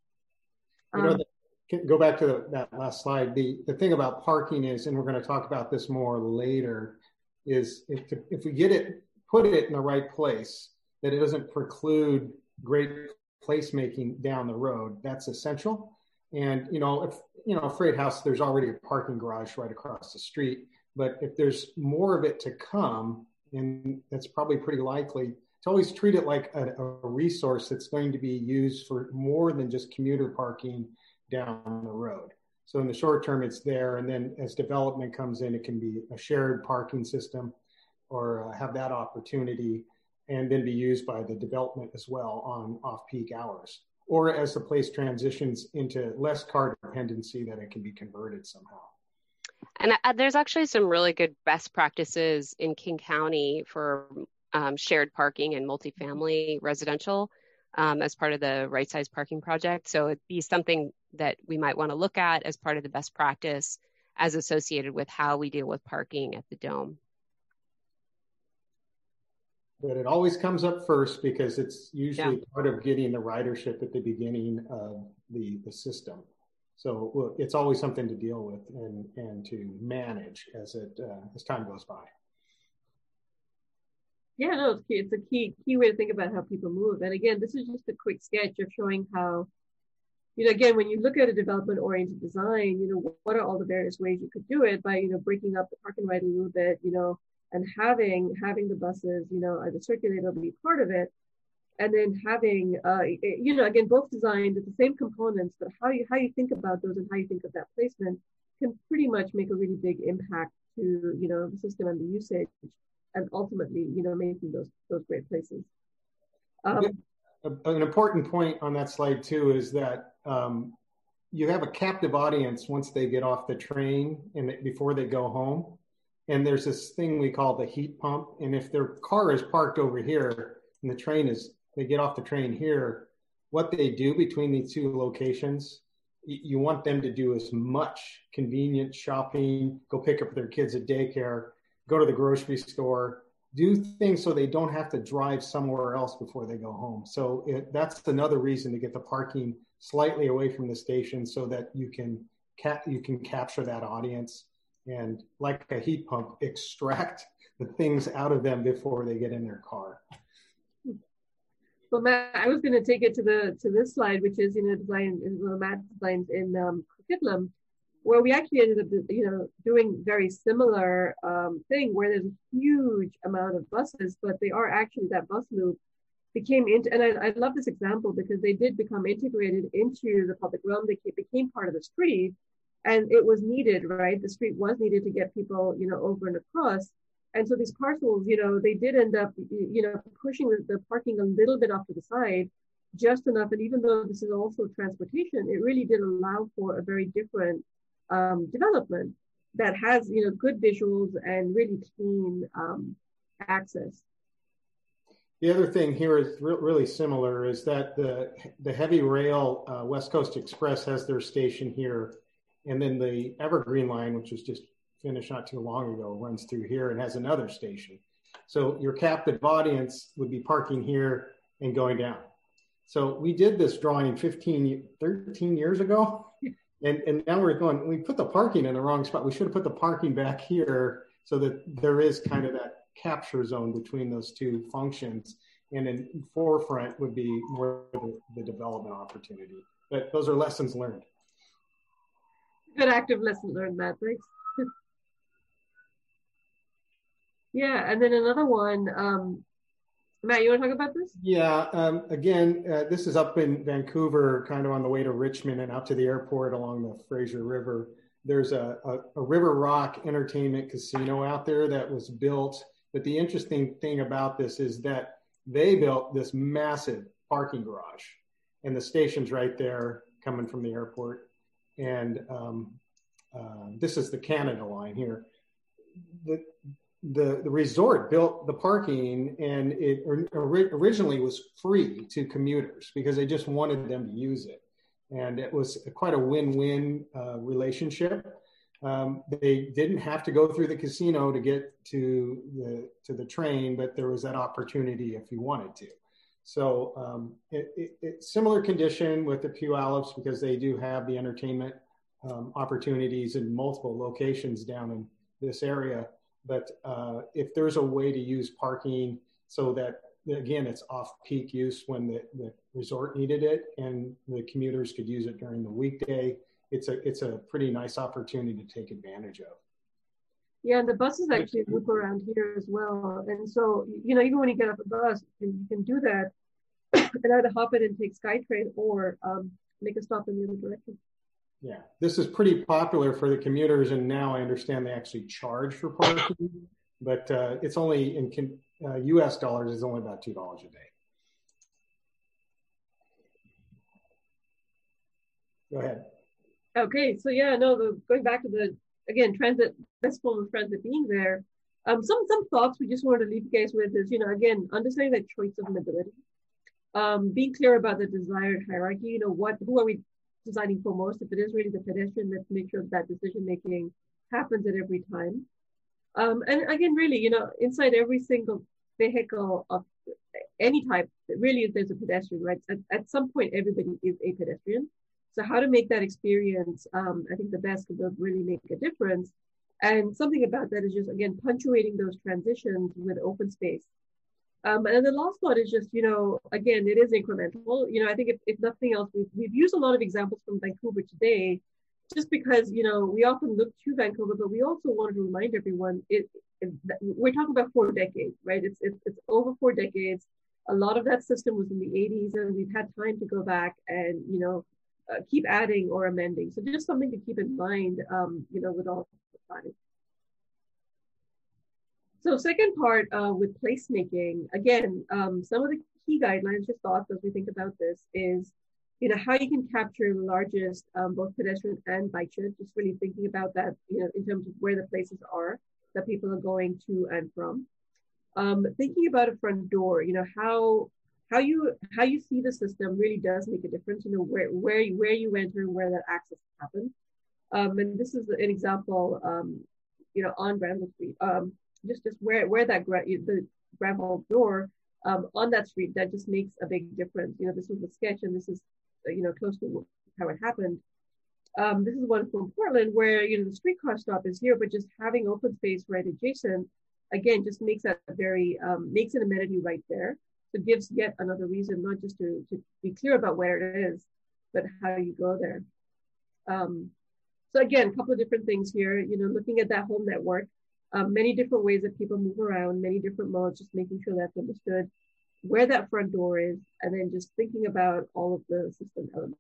Go back to that last slide. The thing about parking is, and we're going to talk about this more later, is if we put it in the right place, that it doesn't preclude great placemaking down the road. That's essential. And, if Freight House, there's already a parking garage right across the street, but if there's more of it to come, and that's probably pretty likely, to always treat it like a resource that's going to be used for more than just commuter parking down the road. So in the short term, it's there. And then as development comes in, it can be a shared parking system or have that opportunity and then be used by the development as well on off-peak hours. Or as the place transitions into less car dependency, that it can be converted somehow. And there's actually some really good best practices in King County for shared parking and multifamily residential as part of the right size parking project. So it'd be something that we might want to look at as part of the best practice as associated with how we deal with parking at the Dome. But it always comes up first because it's usually part of getting the ridership at the beginning of the system. So it's always something to deal with and to manage as time goes by. Yeah, no, it's a key way to think about how people move. And again, this is just a quick sketch of showing how, again, when you look at a development-oriented design, what are all the various ways you could do it by, breaking up the parking right a little bit, and having the buses, the circulator be part of it, and then having, again, both designed with the same components, but how you think about those and how you think of that placement can pretty much make a really big impact to, the system and the usage, and ultimately, making those great places. An important point on that slide too is that you have a captive audience once they get off the train and before they go home. And there's this thing we call the heat pump. And if their car is parked over here and they get off the train here, what they do between these two locations, you want them to do as much convenient shopping, go pick up their kids at daycare, go to the grocery store, do things so they don't have to drive somewhere else before they go home. So that's another reason to get the parking slightly away from the station so that you can capture that audience and, like a heat pump, extract the things out of them before they get in their car. Well, Matt, I was going to take it to this slide, which is Matt designs in Coquitlam, where we actually ended up doing very similar thing, where there's a huge amount of buses, but they are actually, that bus loop became into, and I love this example because they did become integrated into the public realm. They became part of the street, and it was needed, right? The street was needed to get people, over and across. And so these parcels, they did end up, pushing the parking a little bit off to the side, just enough. And even though this is also transportation, it really did allow for a very different development that has, good visuals and really clean access. The other thing here is really similar is that the heavy rail West Coast Express has their station here. And then the Evergreen line, which was just finished not too long ago, runs through here and has another station. So your captive audience would be parking here and going down. So we did this drawing 13 years ago. And now we're going, we put the parking in the wrong spot. We should have put the parking back here so that there is kind of that capture zone between those two functions. And in forefront would be more the development opportunity. But those are lessons learned. Good active lesson learned, Matt. Thanks. Yeah, and then another one, Matt, you want to talk about this? Yeah, again, this is up in Vancouver, kind of on the way to Richmond and out to the airport along the Fraser River. There's a River Rock entertainment casino out there that was built. But the interesting thing about this is that they built this massive parking garage, and the station's right there coming from the airport. And this is the Canada line here. The resort built the parking, and it originally was free to commuters because they just wanted them to use it. And it was quite a win-win relationship. They didn't have to go through the casino to get to the train, but there was that opportunity if you wanted to. So it's similar condition with the Puyallups because they do have the entertainment opportunities in multiple locations down in this area. But if there's a way to use parking so that, again, it's off-peak use when the resort needed it and the commuters could use it during the weekday, it's a pretty nice opportunity to take advantage of. Yeah, and the buses actually loop around here as well. And so, even when you get off a bus, you can do that and either hop in and take SkyTrain or make a stop in the other direction. Yeah, this is pretty popular for the commuters, and now I understand they actually charge for parking, but it's only in US dollars, it's only about $2 a day. Go ahead. Okay, so yeah, going back to transit, best form of transit being there. Some thoughts we just wanted to leave you guys with is, again, understanding that choice of mobility, being clear about the desired hierarchy, who are we designing for most? If it is really the pedestrian, let's make sure that decision making happens at every time. And again, really, inside every single vehicle of any type, really, there's a pedestrian, right? At some point, everybody is a pedestrian. So how to make that experience, I think the best will really make a difference. And something about that is just, again, punctuating those transitions with open space. And then the last thought is just, again, it is incremental. I think if nothing else, we've used a lot of examples from Vancouver today, just because, we often look to Vancouver, but we also wanted to remind everyone, we're talking about 4 decades, right? It's over 4 decades. A lot of that system was in the 80s, and we've had time to go back and, keep adding or amending. So just something to keep in mind, with all the time. So second part with placemaking, again, some of the key guidelines, just thoughts as we think about this is, how you can capture the largest both pedestrian and bike share, just really thinking about that, in terms of where the places are that people are going to and from. Thinking about a front door, how you see the system really does make a difference, where you enter and where that access happens. And this is an example, on Randall Street. just where that the gravel door on that street, that just makes a big difference. This was a sketch, and this is close to how it happened. This is one from Portland where the streetcar stop is here, but just having open space right adjacent, again, just makes that makes an amenity right there. So it gives yet another reason, not just to be clear about where it is, but how you go there. So again, a couple of different things here, looking at that whole network, many different ways that people move around, many different modes, just making sure that's understood, where that front door is, and then just thinking about all of the system elements.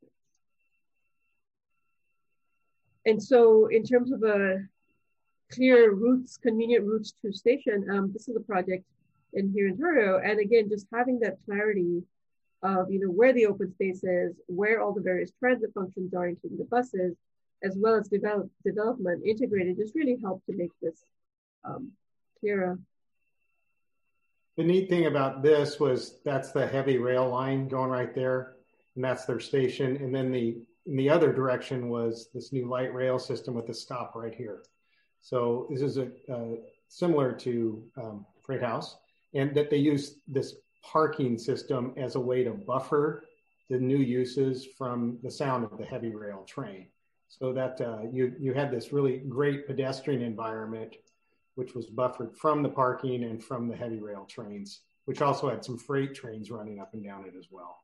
And so in terms of a clear routes, convenient routes to station, this is a project here in Toronto. And again, just having that clarity of, where the open space is, where all the various transit functions are, including the buses, as well as development integrated, just really helped to make this clearer. The neat thing about this was that's the heavy rail line going right there, and that's their station. And then in the other direction was this new light rail system with the stop right here. So this is similar to Freight House, and that they use this parking system as a way to buffer the new uses from the sound of the heavy rail train. So that you had this really great pedestrian environment, which was buffered from the parking and from the heavy rail trains, which also had some freight trains running up and down it as well.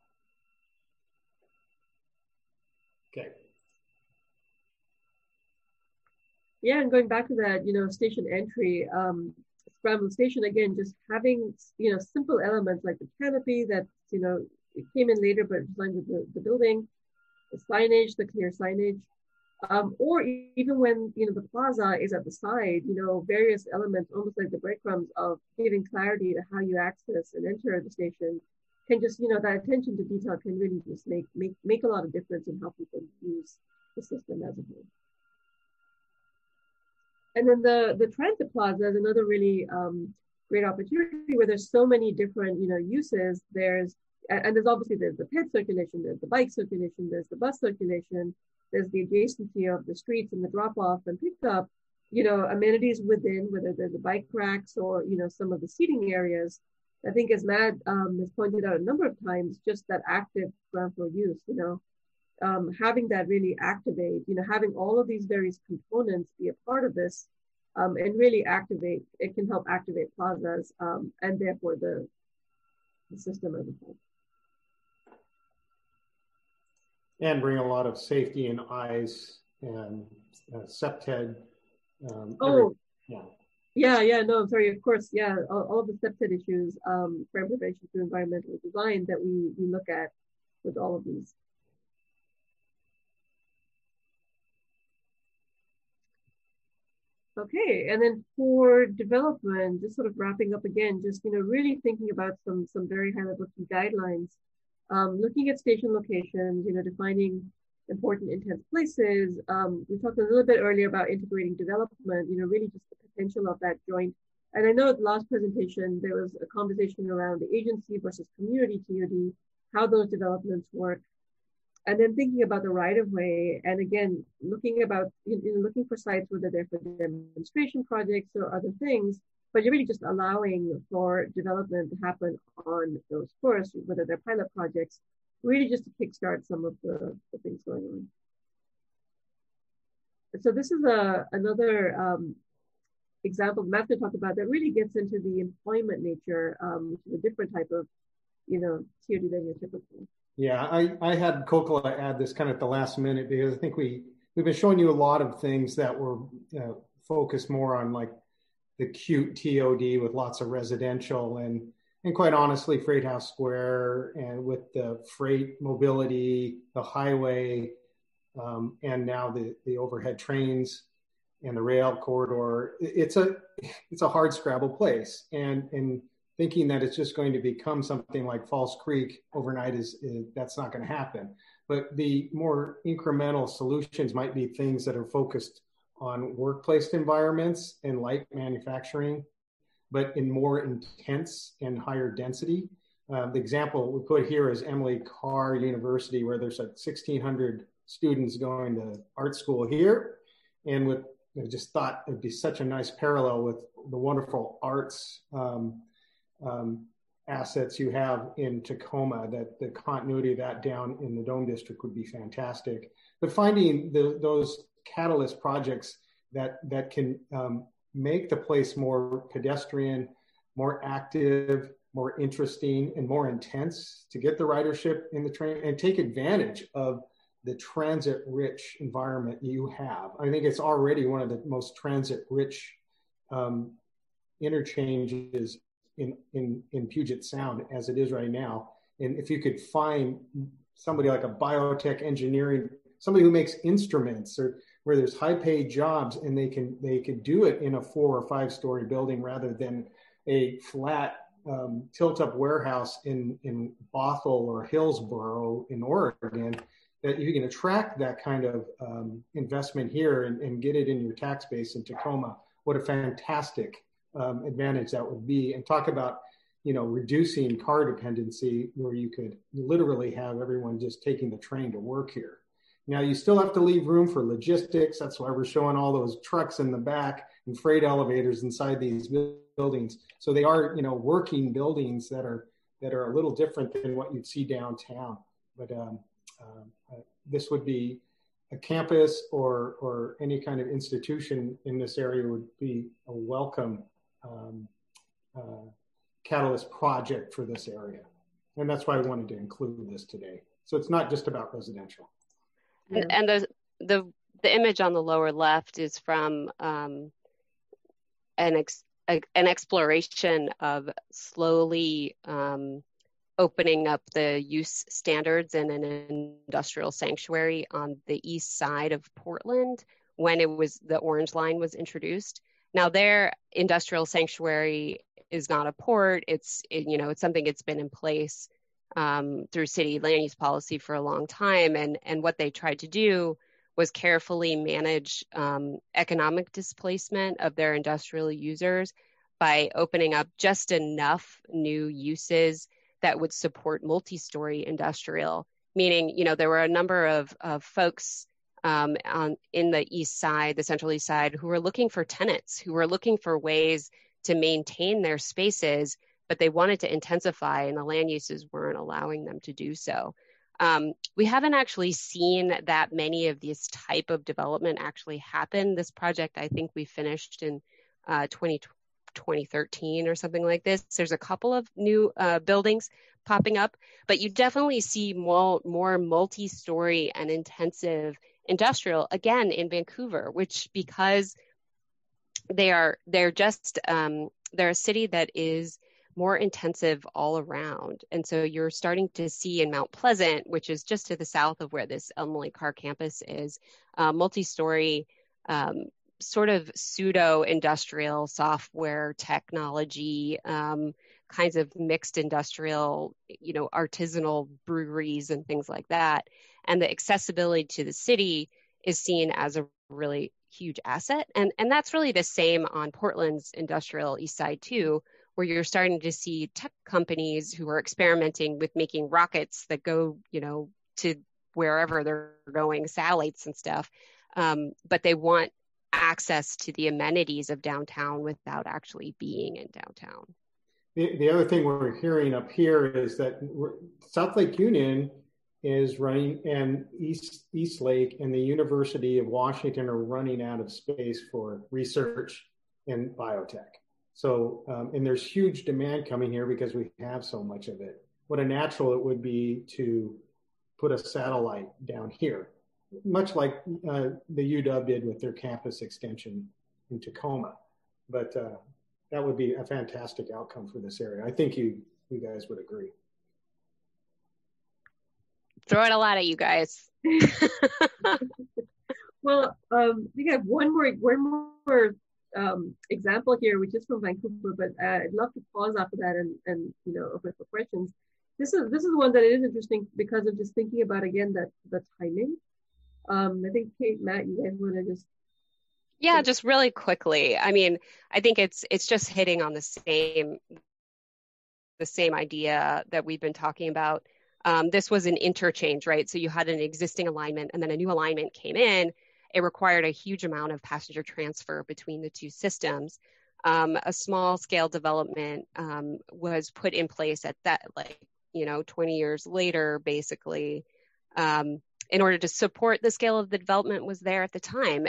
Okay. Yeah, and going back to that, station entry, Scramble Station, again, just having, simple elements like the canopy that, it came in later, but designed with the building, the signage, the clear signage, or even when, the plaza is at the side, various elements, almost like the breadcrumbs of giving clarity to how you access and enter the station can just, that attention to detail can really just make a lot of difference in how people use the system as a whole. And then the transit plaza is another really great opportunity where there's so many different, uses. There's obviously the ped circulation, there's the bike circulation, there's the bus circulation, there's the adjacency of the streets and the drop off and pickup, amenities within, whether they're the bike racks or, some of the seating areas. I think as Matt has pointed out a number of times, just that active ground floor use, having that really activate, having all of these various components be a part of this and really activate, it can help activate plazas and therefore the system as a whole. And bring a lot of safety and eyes and SEPTED. Yeah, no, I'm sorry, of course, yeah, all the SEPTED issues, crime prevention through environmental design that we look at with all of these. Okay, and then for development, just sort of wrapping up again, just really thinking about some very high-level key guidelines, looking at station locations, defining important intense places. We talked a little bit earlier about integrating development, really just the potential of that joint. And I know at the last presentation there was a conversation around the agency versus community TOD, how those developments work. And then thinking about the right-of-way, and again, looking for sites, whether they're for demonstration projects or other things, but you're really just allowing for development to happen on those first, whether they're pilot projects, really just to kickstart some of the things going on. So this is another example Matthew talked about that really gets into the employment nature, which is a different type of, TOD than your typical. Yeah, I had Kokala add this kind of at the last minute because I think we've been showing you a lot of things that were focused more on like the cute TOD with lots of residential and quite honestly, Freight House Square and with the freight mobility, the highway, and now the overhead trains and the rail corridor. It's a hard scrabble place, and thinking that it's just going to become something like Falls Creek overnight is that's not going to happen. But the more incremental solutions might be things that are focused on workplace environments and light manufacturing, but in more intense and higher density. The example we put here is Emily Carr University, where there's like 1,600 students going to art school here. And with I just thought it'd be such a nice parallel with the wonderful arts assets you have in Tacoma, that the continuity of that down in the Dome District would be fantastic. But finding those catalyst projects that can make the place more pedestrian, more active, more interesting, and more intense to get the ridership in the train and take advantage of the transit-rich environment you have. I think it's already one of the most transit-rich interchanges in Puget Sound as it is right now. And if you could find somebody like a biotech engineering, somebody who makes instruments, or where there's high-paid jobs, and they could do it in a 4 or 5 story building rather than a flat tilt-up warehouse in Bothell or Hillsboro in Oregon, that you can attract that kind of investment here and get it in your tax base in Tacoma. What a fantastic advantage that would be. And talk about, reducing car dependency, where you could literally have everyone just taking the train to work here. Now, you still have to leave room for logistics. That's why we're showing all those trucks in the back and freight elevators inside these buildings. So they are, working buildings that are a little different than what you'd see downtown. But this would be a campus or any kind of institution in this area would be a welcome catalyst project for this area. And that's why I wanted to include this today. So it's not just about residential. Yeah. And the image on the lower left is from an exploration of slowly opening up the use standards in an industrial sanctuary on the east side of Portland when the Orange Line was introduced. Now, their industrial sanctuary is not a port. It's something that's been in place through city land use policy for a long time. And what they tried to do was carefully manage economic displacement of their industrial users by opening up just enough new uses that would support multi-story industrial, meaning, there were a number of folks in the east side, the central east side, who were looking for tenants, who were looking for ways to maintain their spaces, but they wanted to intensify, and the land uses weren't allowing them to do so. We haven't actually seen that many of this type of development actually happen. This project, I think we finished in 2013 or something like this. There's a couple of new buildings popping up, but you definitely see more multi-story and intensive industrial again in Vancouver, which, because they're a city that is more intensive all around. And so you're starting to see in Mount Pleasant, which is just to the south of where this Emily Carr campus is, multi-story sort of pseudo-industrial software technology, kinds of mixed industrial, artisanal breweries and things like that. And the accessibility to the city is seen as a really huge asset. And that's really the same on Portland's industrial east side too, where you're starting to see tech companies who are experimenting with making rockets that go, to wherever they're going, satellites and stuff. But they want access to the amenities of downtown without actually being in downtown. The other thing we're hearing up here is that South Lake Union is running, and East Lake and the University of Washington are running out of space for research in biotech. So, and there's huge demand coming here because we have so much of it. What a natural it would be to put a satellite down here, much like the UW did with their campus extension in Tacoma. But that would be a fantastic outcome for this area. I think you guys would agree. Throwing a lot at you guys. Well, we have one more example here, which is from Vancouver, but I'd love to pause after that and open for questions. This is one that is interesting because of just thinking about, again, the timing. I think Kate, Matt, you guys want to just... Yeah, just really quickly. I mean, I think it's just hitting on the same idea that we've been talking about. This was an interchange, right? So you had an existing alignment and then a new alignment came in. it required a huge amount of passenger transfer between the two systems. A small scale development was put in place at that, 20 years later, basically, in order to support the scale of the development was there at the time.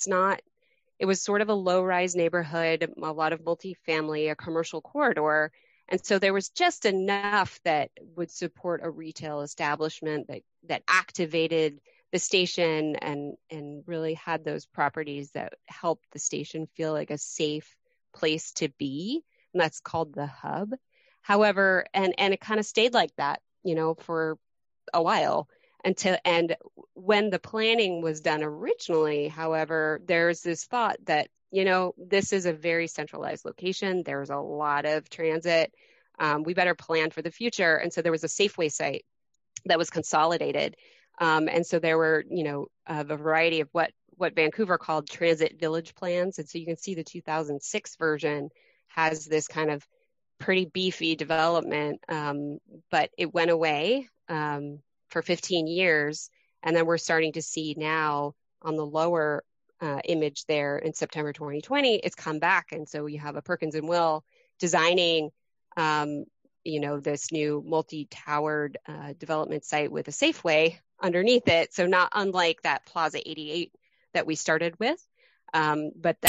It was sort of a low-rise neighborhood, a lot of multifamily, a commercial corridor. And so there was just enough that would support a retail establishment that activated the station and really had those properties that helped the station feel like a safe place to be. And that's called the hub. However, and it kind of stayed like that, for a while. And when the planning was done originally, however, there's this thought that, this is a very centralized location. There's a lot of transit. We better plan for the future. And so there was a Safeway site that was consolidated. And so there were, a variety of what Vancouver called transit village plans. And so you can see the 2006 version has this kind of pretty beefy development, but it went away for 15 years. And then we're starting to see now on the lower image there in September 2020, it's come back. And so you have a Perkins and Will designing, this new multi-towered development site with a Safeway underneath it. So not unlike that Plaza 88 that we started with, but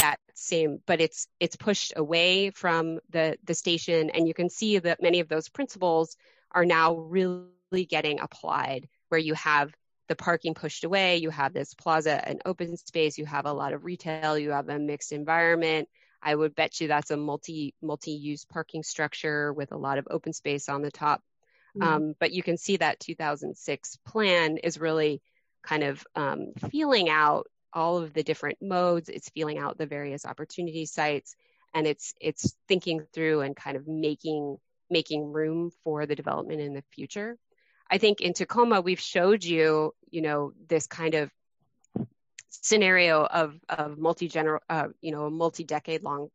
it's pushed away from the station. And you can see that many of those principles are now really getting applied, where you have the parking pushed away, you have this plaza and open space, you have a lot of retail, you have a mixed environment. I would bet you that's a multi-use parking structure with a lot of open space on the top. Mm-hmm. But you can see that 2006 plan is really kind of feeling out all of the different modes. It's feeling out the various opportunity sites, and it's thinking through and kind of making room for the development in the future. I think in Tacoma, we've showed you, this kind of scenario of a multi-decade long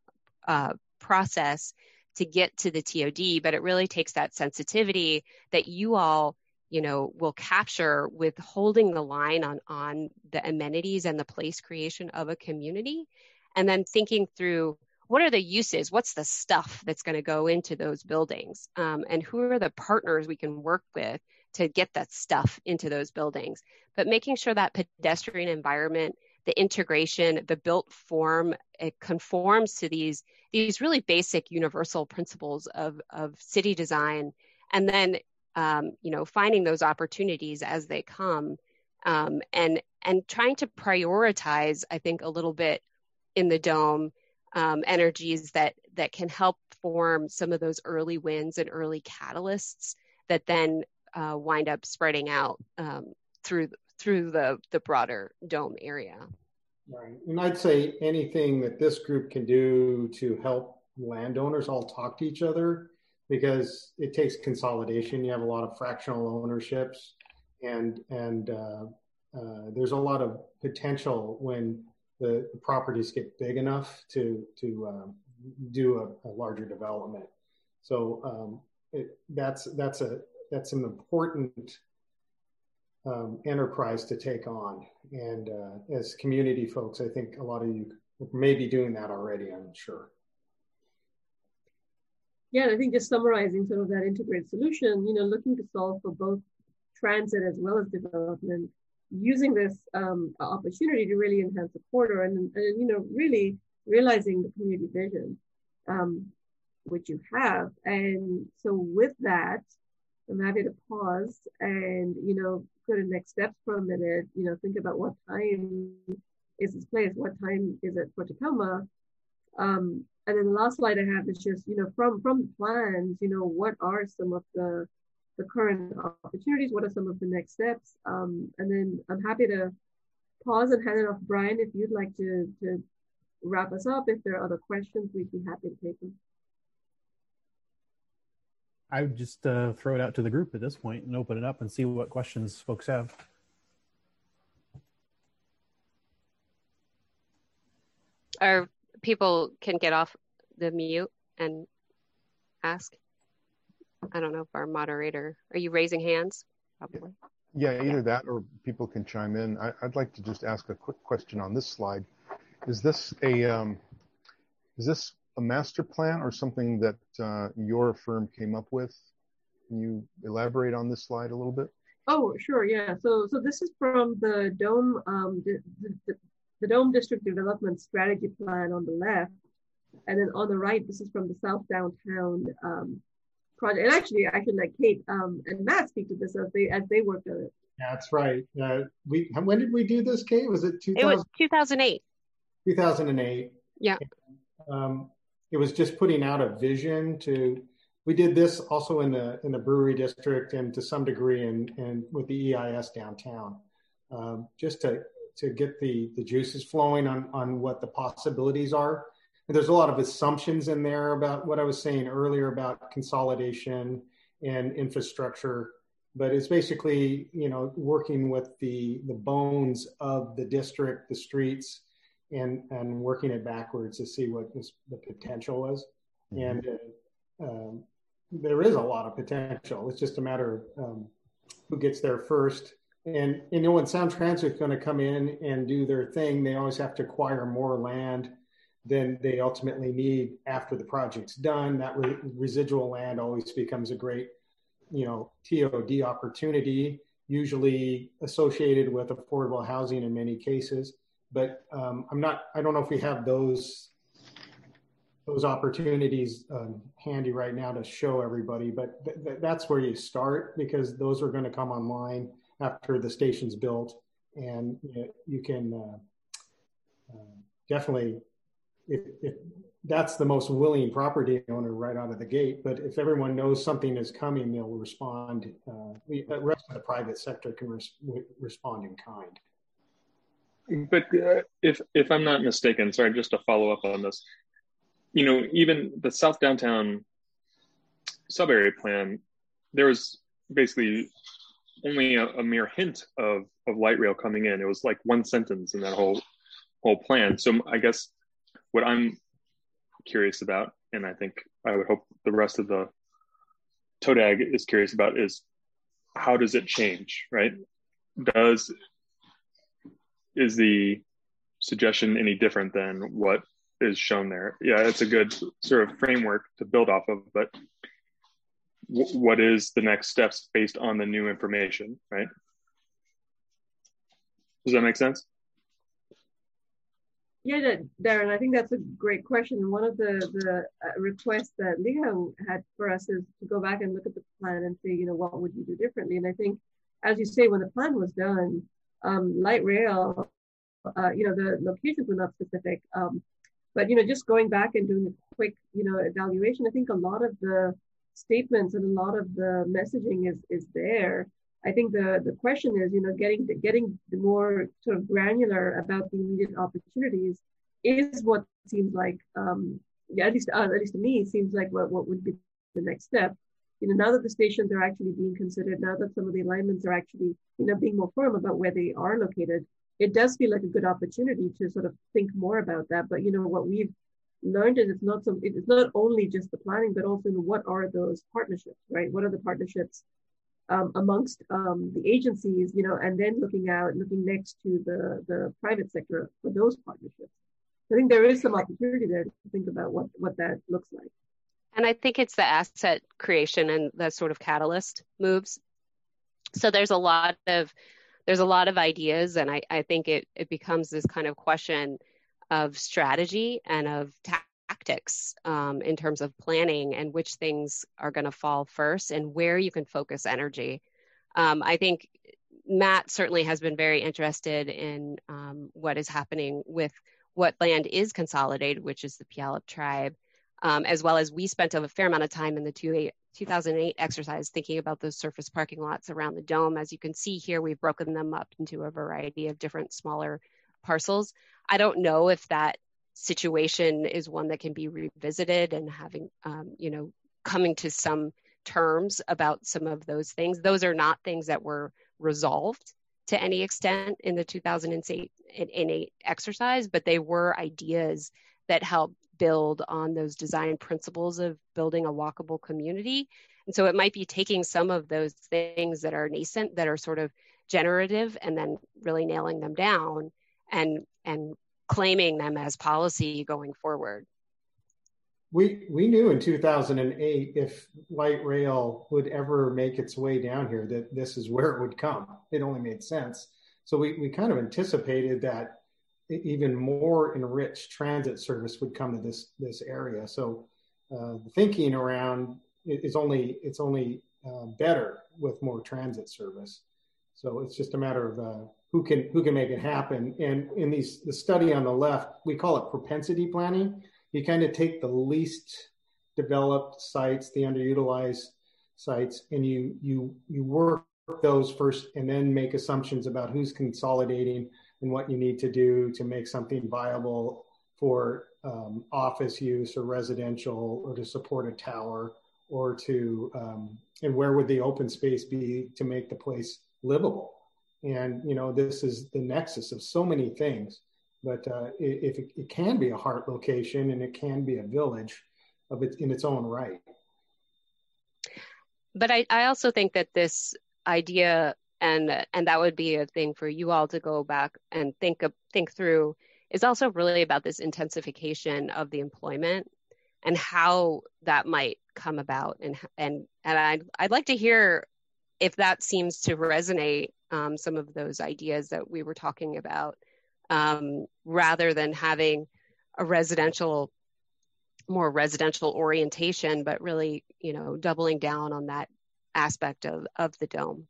process to get to the TOD, but it really takes that sensitivity that you all, will capture with holding the line on the amenities and the place creation of a community, and then thinking through what are the uses, what's the stuff that's going to go into those buildings, and who are the partners we can work with to get that stuff into those buildings, but making sure that pedestrian environment, the integration, the built form, it conforms to these really basic universal principles of city design, and then finding those opportunities as they come, and trying to prioritize, I think, a little bit in the dome energies that can help form some of those early wins and early catalysts that then wind up spreading out through the broader dome area. Right. And I'd say anything that this group can do to help landowners all talk to each other, because it takes consolidation. You have a lot of fractional ownerships, and there's a lot of potential when the properties get big enough to do a larger development. So that's an important enterprise to take on. And as community folks, I think a lot of you may be doing that already, I'm sure. Yeah, I think just summarizing sort of that integrated solution, looking to solve for both transit as well as development, using this opportunity to really enhance the corridor and really realizing the community vision, which you have. And so with that, I'm happy to pause and, go to next steps for a minute, think about what time is this place, what time is it for Tacoma? And then the last slide I have is just, from the plans, what are some of the current opportunities? What are some of the next steps? And then I'm happy to pause and hand it off to Brian if you'd like to wrap us up. If there are other questions, we'd be happy to take them. I would just throw it out to the group at this point and open it up and see what questions folks have. Or people can get off the mute and ask. I don't know if our moderator, are you raising hands? Probably. Yeah, either that or people can chime in. I'd like to just ask a quick question on this slide. Is this a master plan or something that your firm came up with? Can you elaborate on this slide a little bit? Oh, sure, yeah. So this is from the Dome, the Dome District Development Strategy Plan on the left, and then on the right, this is from the South Downtown project. And actually, I should let Kate and Matt speak to this as they worked on it. That's right. When did we do this, Kate? Was it 2000? It was 2008. 2008. Yeah. It was just putting out a vision to. We did this also in the Brewery District and to some degree and with the EIS downtown, just to get the juices flowing on what the possibilities are. And there's a lot of assumptions in there about what I was saying earlier about consolidation and infrastructure, but it's basically, working with the bones of the district, the streets, and working it backwards to see what the potential is. And there is a lot of potential. It's just a matter of who gets there first. And, when Sound Transit is going to come in and do their thing, they always have to acquire more land than they ultimately need after the project's done. That residual land always becomes a great, TOD opportunity, usually associated with affordable housing in many cases. But I don't know if we have those opportunities handy right now to show everybody, but that's where you start, because those are going to come online after the station's built. And you can definitely, if that's the most willing property owner right out of the gate, but if everyone knows something is coming, they'll respond. The rest of the private sector can respond in kind. But if I'm not mistaken, sorry, just to follow up on this, even the South Downtown sub-area plan, there was basically only a mere hint of light rail coming in. It was like one sentence in that whole plan. So I guess what I'm curious about, and I think I would hope the rest of the TODAG is curious about, is how does it change, right? Is the suggestion any different than what is shown there? Yeah, it's a good sort of framework to build off of, but what is the next steps based on the new information, right? Does that make sense? Yeah, Darren, I think that's a great question. One of the requests that Leah had for us is to go back and look at the plan and say, what would you do differently? And I think, as you say, when the plan was done, light rail, the locations were not specific. But, just going back and doing a quick, evaluation, I think a lot of the statements and a lot of the messaging is there. I think the question is, getting more sort of granular about the immediate opportunities is what seems like, at least to me, it seems like what would be the next step. Now that the stations are actually being considered, now that some of the alignments are actually, being more firm about where they are located, it does feel like a good opportunity to sort of think more about that. But what we've learned is it's not only just the planning, but also what are those partnerships, right? What are the partnerships amongst the agencies, and then looking next to the private sector for those partnerships. I think there is some opportunity there to think about what that looks like. And I think it's the asset creation and the sort of catalyst moves. So there's a lot of ideas, and I think it becomes this kind of question of strategy and of tactics in terms of planning and which things are going to fall first and where you can focus energy. I think Matt certainly has been very interested in what is happening with what land is consolidated, which is the Puyallup tribe, as well as we spent a fair amount of time in the 2008 exercise thinking about those surface parking lots around the dome. As you can see here, we've broken them up into a variety of different smaller parcels. I don't know if that situation is one that can be revisited and having, coming to some terms about some of those things. Those are not things that were resolved to any extent in the 2008 exercise, but they were ideas that helped build on those design principles of building a walkable community And so it might be taking some of those things that are nascent, that are sort of generative, and then really nailing them down and claiming them as policy going forward. We knew in 2008 if light rail would ever make its way down here, that this is where it would come. It only made sense. So we kind of anticipated that even more enriched transit service would come to this area. So the thinking around it's only better with more transit service. So it's just a matter of who can make it happen. And in the study on the left, we call it propensity planning. You kind of take the least developed sites, the underutilized sites, and you work those first, and then make assumptions about who's consolidating and what you need to do to make something viable for office use or residential, or to support a tower, or to and where would the open space be to make the place livable. And this is the nexus of so many things. But if it can be a heart location, and it can be a village in its own right. But I also think that this idea, and that would be a thing for you all to go back and think through, is also really about this intensification of the employment and how that might come about. And I'd like to hear if that seems to resonate, some of those ideas that we were talking about. Rather than having a more residential orientation, but really, doubling down on that aspect of the dome.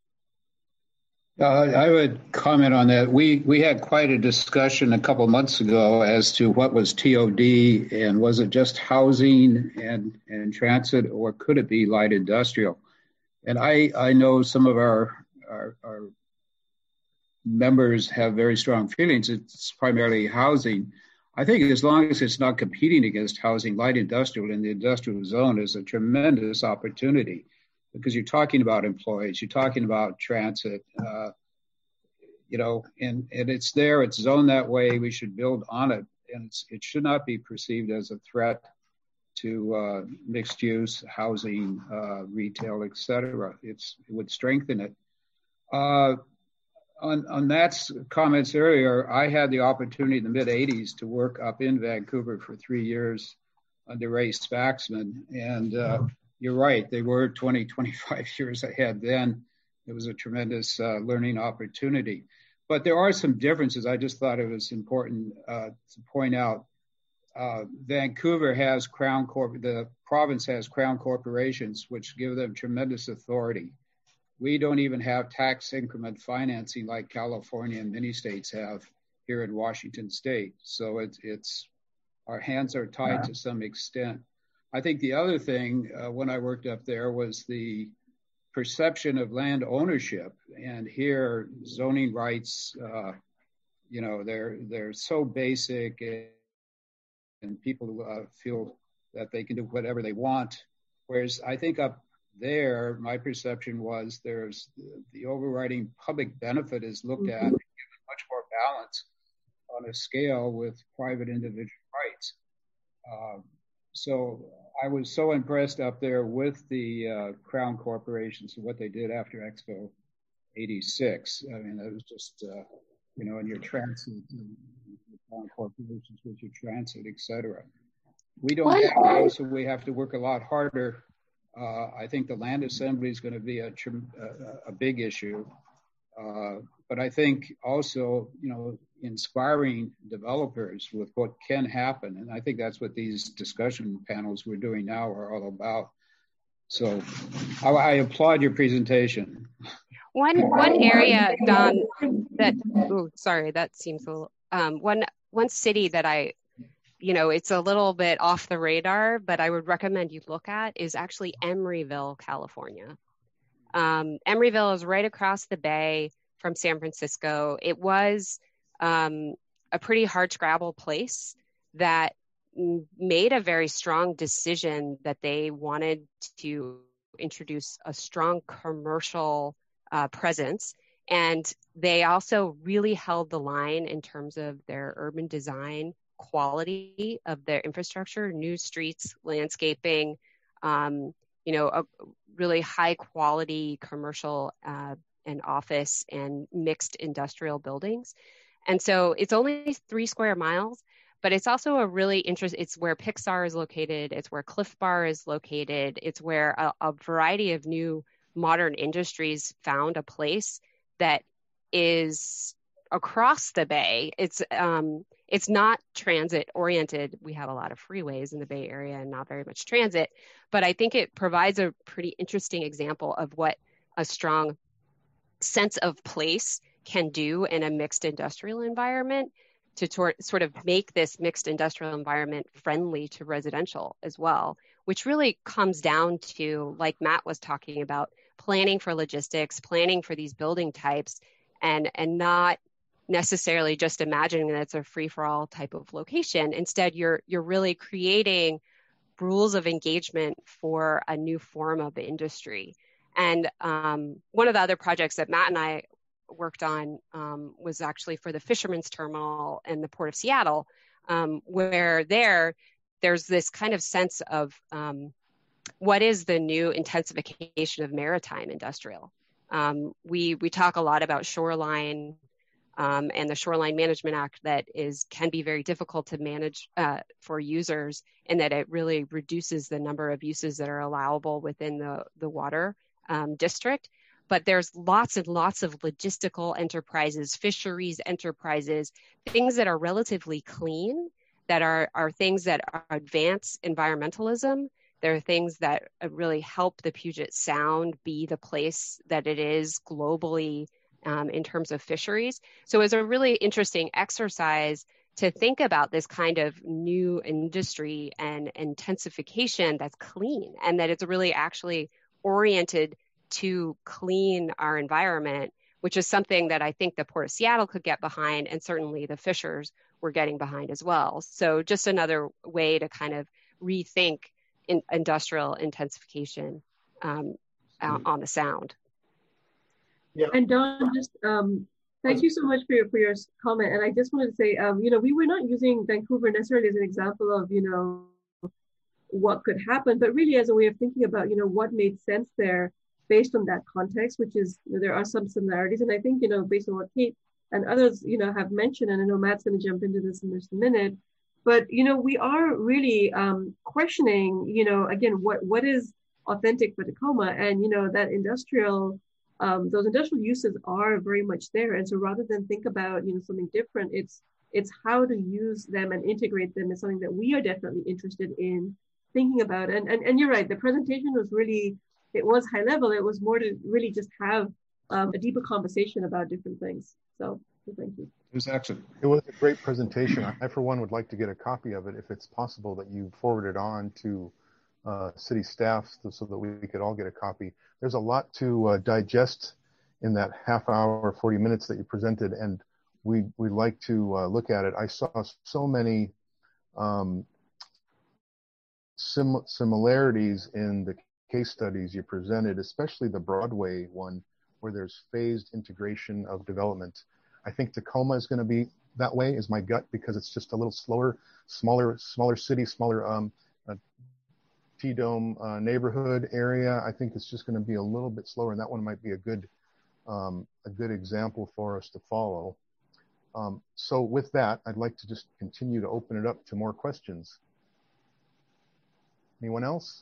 I would comment on that. We had quite a discussion a couple months ago as to what was TOD, and was it just housing and transit, or could it be light industrial? And I know some of our members have very strong feelings. It's primarily housing. I think as long as it's not competing against housing, light industrial in the industrial zone is a tremendous opportunity, because you're talking about employees, you're talking about transit, and it's there, it's zoned that way. We should build on it, and it should not be perceived as a threat to mixed use housing, retail, etc. It would strengthen it. On Matt's comments earlier, I had the opportunity in the mid-'80s to work up in Vancouver for 3 years under Ray Spaxman. And you're right, they were 20, 25 years ahead then. It was a tremendous learning opportunity. But there are some differences. I just thought it was important to point out. Vancouver has the province has crown corporations, which give them tremendous authority. We don't even have tax increment financing like California and many states have here in Washington State. So it's our hands are tied to some extent. I think the other thing when I worked up there was the perception of land ownership. And here, zoning rights, they're so basic, and people feel that they can do whatever they want. Whereas I think up there, my perception was there's the overriding public benefit is looked at and given much more balance on a scale with private individual rights. So I was so impressed up there with the Crown corporations and what they did after Expo 86. I mean, it was just, in your transit, Crown corporations with your transit, et cetera. We don't have those, so we have to work a lot harder. I think the land assembly is going to be a big issue. But I think also, inspiring developers with what can happen. And I think that's what these discussion panels we're doing now are all about. So I applaud your presentation. One area, Don, that seems a little, one city that it's a little bit off the radar, but I would recommend you look at is actually Emeryville, California. Emeryville is right across the bay from San Francisco. It was a pretty hardscrabble place that made a very strong decision that they wanted to introduce a strong commercial presence. And they also really held the line in terms of their urban design, quality of their infrastructure, new streets, landscaping, a really high quality commercial and office and mixed industrial buildings. And so it's only 3 square miles, but it's also a really interesting, it's where Pixar is located, it's where Cliff Bar is located, it's where a variety of new modern industries found a place that is across the bay. It's not transit oriented. We have a lot of freeways in the Bay Area and not very much transit, but I think it provides a pretty interesting example of what a strong sense of place can do in a mixed industrial environment to sort of make this mixed industrial environment friendly to residential as well, which really comes down to, like Matt was talking about, planning for logistics, planning for these building types, and not necessarily just imagining that it's a free-for-all type of location. Instead, you're really creating rules of engagement for a new form of industry. And one of the other projects that Matt and I worked on was actually for the Fisherman's Terminal in the Port of Seattle, where there's this kind of sense of what is the new intensification of maritime industrial. We talk a lot about shoreline and the Shoreline Management Act that can be very difficult to manage for users, and that it really reduces the number of uses that are allowable within the water district. But there's lots and lots of logistical enterprises, fisheries enterprises, things that are relatively clean, that are things that advance environmentalism. There are things that really help the Puget Sound be the place that it is globally in terms of fisheries. So it's a really interesting exercise to think about this kind of new industry and intensification that's clean, and that it's really actually oriented to clean our environment, which is something that I think the Port of Seattle could get behind, and certainly the fishers were getting behind as well. So just another way to kind of rethink industrial intensification on the Sound. Yeah. And Don, just thank you so much for your comment. And I just wanted to say, we were not using Vancouver necessarily as an example of, what could happen, but really as a way of thinking about, what made sense there based on that context, which is, there are some similarities. And I think, based on what Kate and others, have mentioned, and I know Matt's going to jump into this in just a minute, but, we are really questioning, again, what is authentic for Tacoma, and, that those industrial uses are very much there. And so rather than think about, something different, it's how to use them and integrate them is something that we are definitely interested in thinking about. And you're right, the presentation was really, it was high level. It was more to really just have a deeper conversation about different things. So thank you. It was a great presentation. I, for one, would like to get a copy of it if it's possible that you forward it on to city staff so that we could all get a copy. There's a lot to digest in that half hour, 40 minutes that you presented, and we'd like to look at it. I saw so many similarities in the case studies you presented, especially the Broadway one, where there's phased integration of development. I think Tacoma is going to be that way, is my gut, because it's just a little slower, smaller city, smaller T-Dome neighborhood area. I think it's just going to be a little bit slower, and that one might be a good example for us to follow. So with that, I'd like to just continue to open it up to more questions. Anyone else?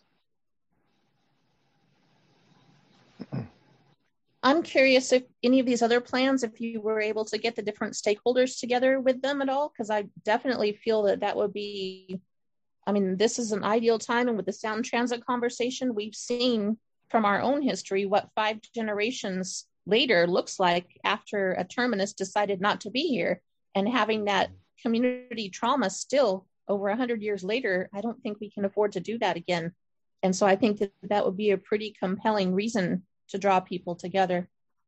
I'm curious if any of these other plans, if you were able to get the different stakeholders together with them at all, because I definitely feel that would be, this is an ideal time. And with the Sound Transit conversation, we've seen from our own history what 5 generations later looks like after a terminus decided not to be here, and having that community trauma still over 100 years later. I don't think we can afford to do that again. And so I think that would be a pretty compelling reason to draw people together.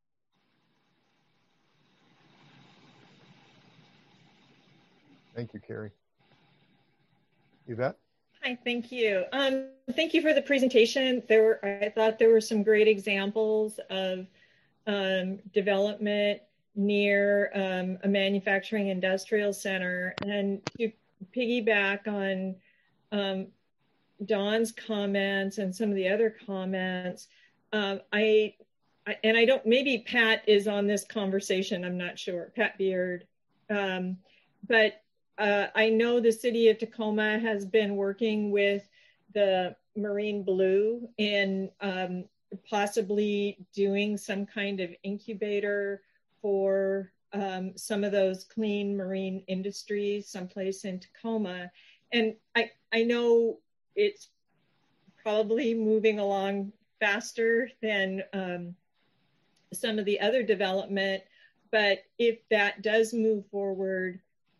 Thank you, Carrie. Yvette? Hi, thank you. Thank you for the presentation. I thought there were some great examples of development near a manufacturing industrial center. And to piggyback on Dawn's comments and some of the other comments, I don't, maybe Pat is on this conversation, I'm not sure, Pat Beard. But I know the city of Tacoma has been working with the Marine Blue in possibly doing some kind of incubator for some of those clean marine industries someplace in Tacoma. And I know it's probably moving along faster than some of the other development, but if that does move forward,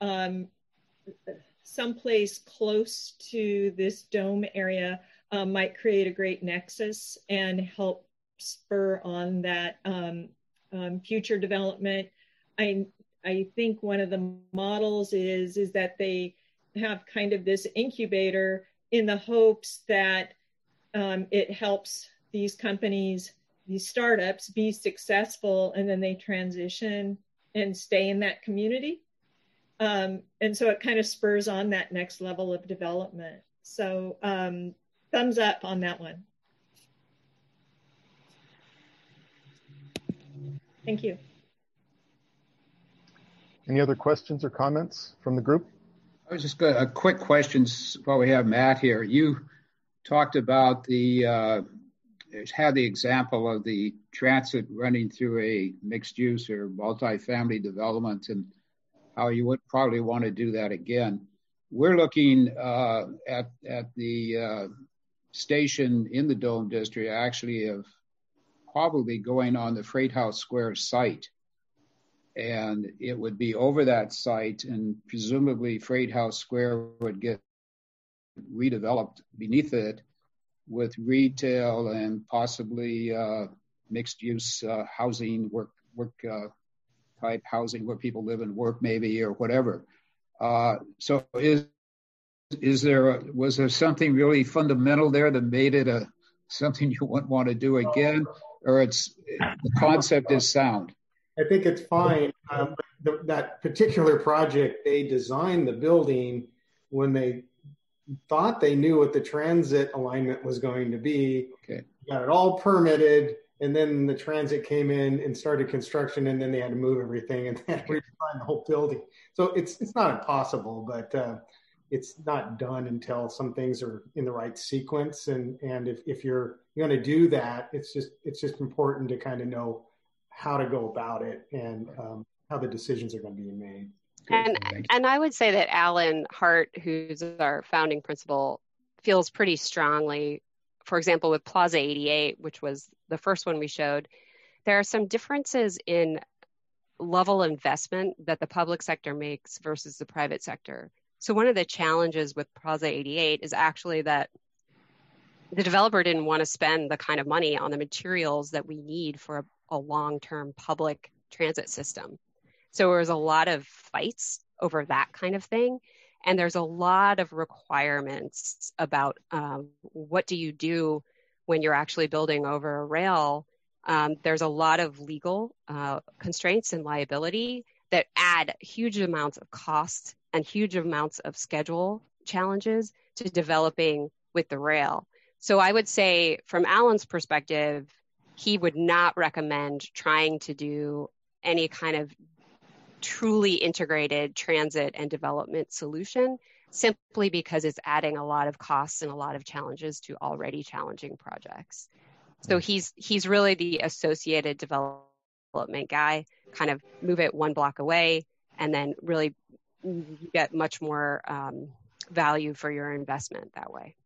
someplace close to this dome area might create a great nexus and help spur on that future development. I think one of the models is that they have kind of this incubator in the hopes that it helps these companies, these startups, be successful, and then they transition and stay in that community. And so it kind of spurs on that next level of development. So thumbs up on that one. Thank you. Any other questions or comments from the group? I was just got a quick question while we have Matt here. You talked about had the example of the transit running through a mixed use or multifamily development and how you would probably want to do that again. We're looking at the station in the Dome District actually of probably going on the Freight House Square site. And it would be over that site, and presumably Freight House Square would get redeveloped beneath it with retail and possibly mixed use housing, work type housing where people live and work maybe, or whatever. So was there something really fundamental there that made it something you wouldn't want to do again, or the concept is sound? I think it's fine. That particular project, they designed the building when they thought they knew what the transit alignment was going to be. Okay. Got it all permitted, and then the transit came in and started construction, and then they had to move everything and they had to redesign the whole building. So it's not impossible, but it's not done until some things are in the right sequence. And if you're going to do that, it's just important to kind of know how to go about it and how the decisions are going to be made. And I would say that Alan Hart, who's our founding principal, feels pretty strongly, for example, with Plaza 88, which was the first one we showed, there are some differences in level investment that the public sector makes versus the private sector. So one of the challenges with Plaza 88 is actually that the developer didn't want to spend the kind of money on the materials that we need for a long-term public transit system. So there was a lot of fights over that kind of thing. And there's a lot of requirements about what do you do when you're actually building over a rail. There's a lot of legal constraints and liability that add huge amounts of cost and huge amounts of schedule challenges to developing with the rail. So I would say from Alan's perspective, he would not recommend trying to do any kind of truly integrated transit and development solution, simply because it's adding a lot of costs and a lot of challenges to already challenging projects. So he's really the associated development guy, kind of move it one block away, and then really get much more value for your investment that way.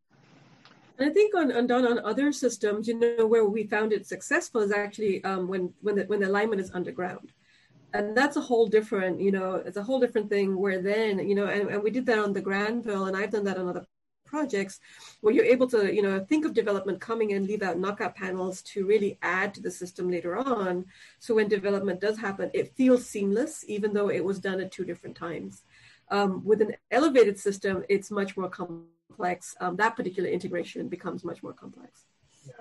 I think on other systems, where we found it successful is actually when the alignment is underground. And that's a whole different, it's a whole different thing where then, and we did that on the Granville, and I've done that on other projects where you're able to, think of development coming and leave out knockout panels to really add to the system later on. So when development does happen, it feels seamless, even though it was done at two different times. With an elevated system, it's much more complex. That particular integration becomes much more complex. Yeah.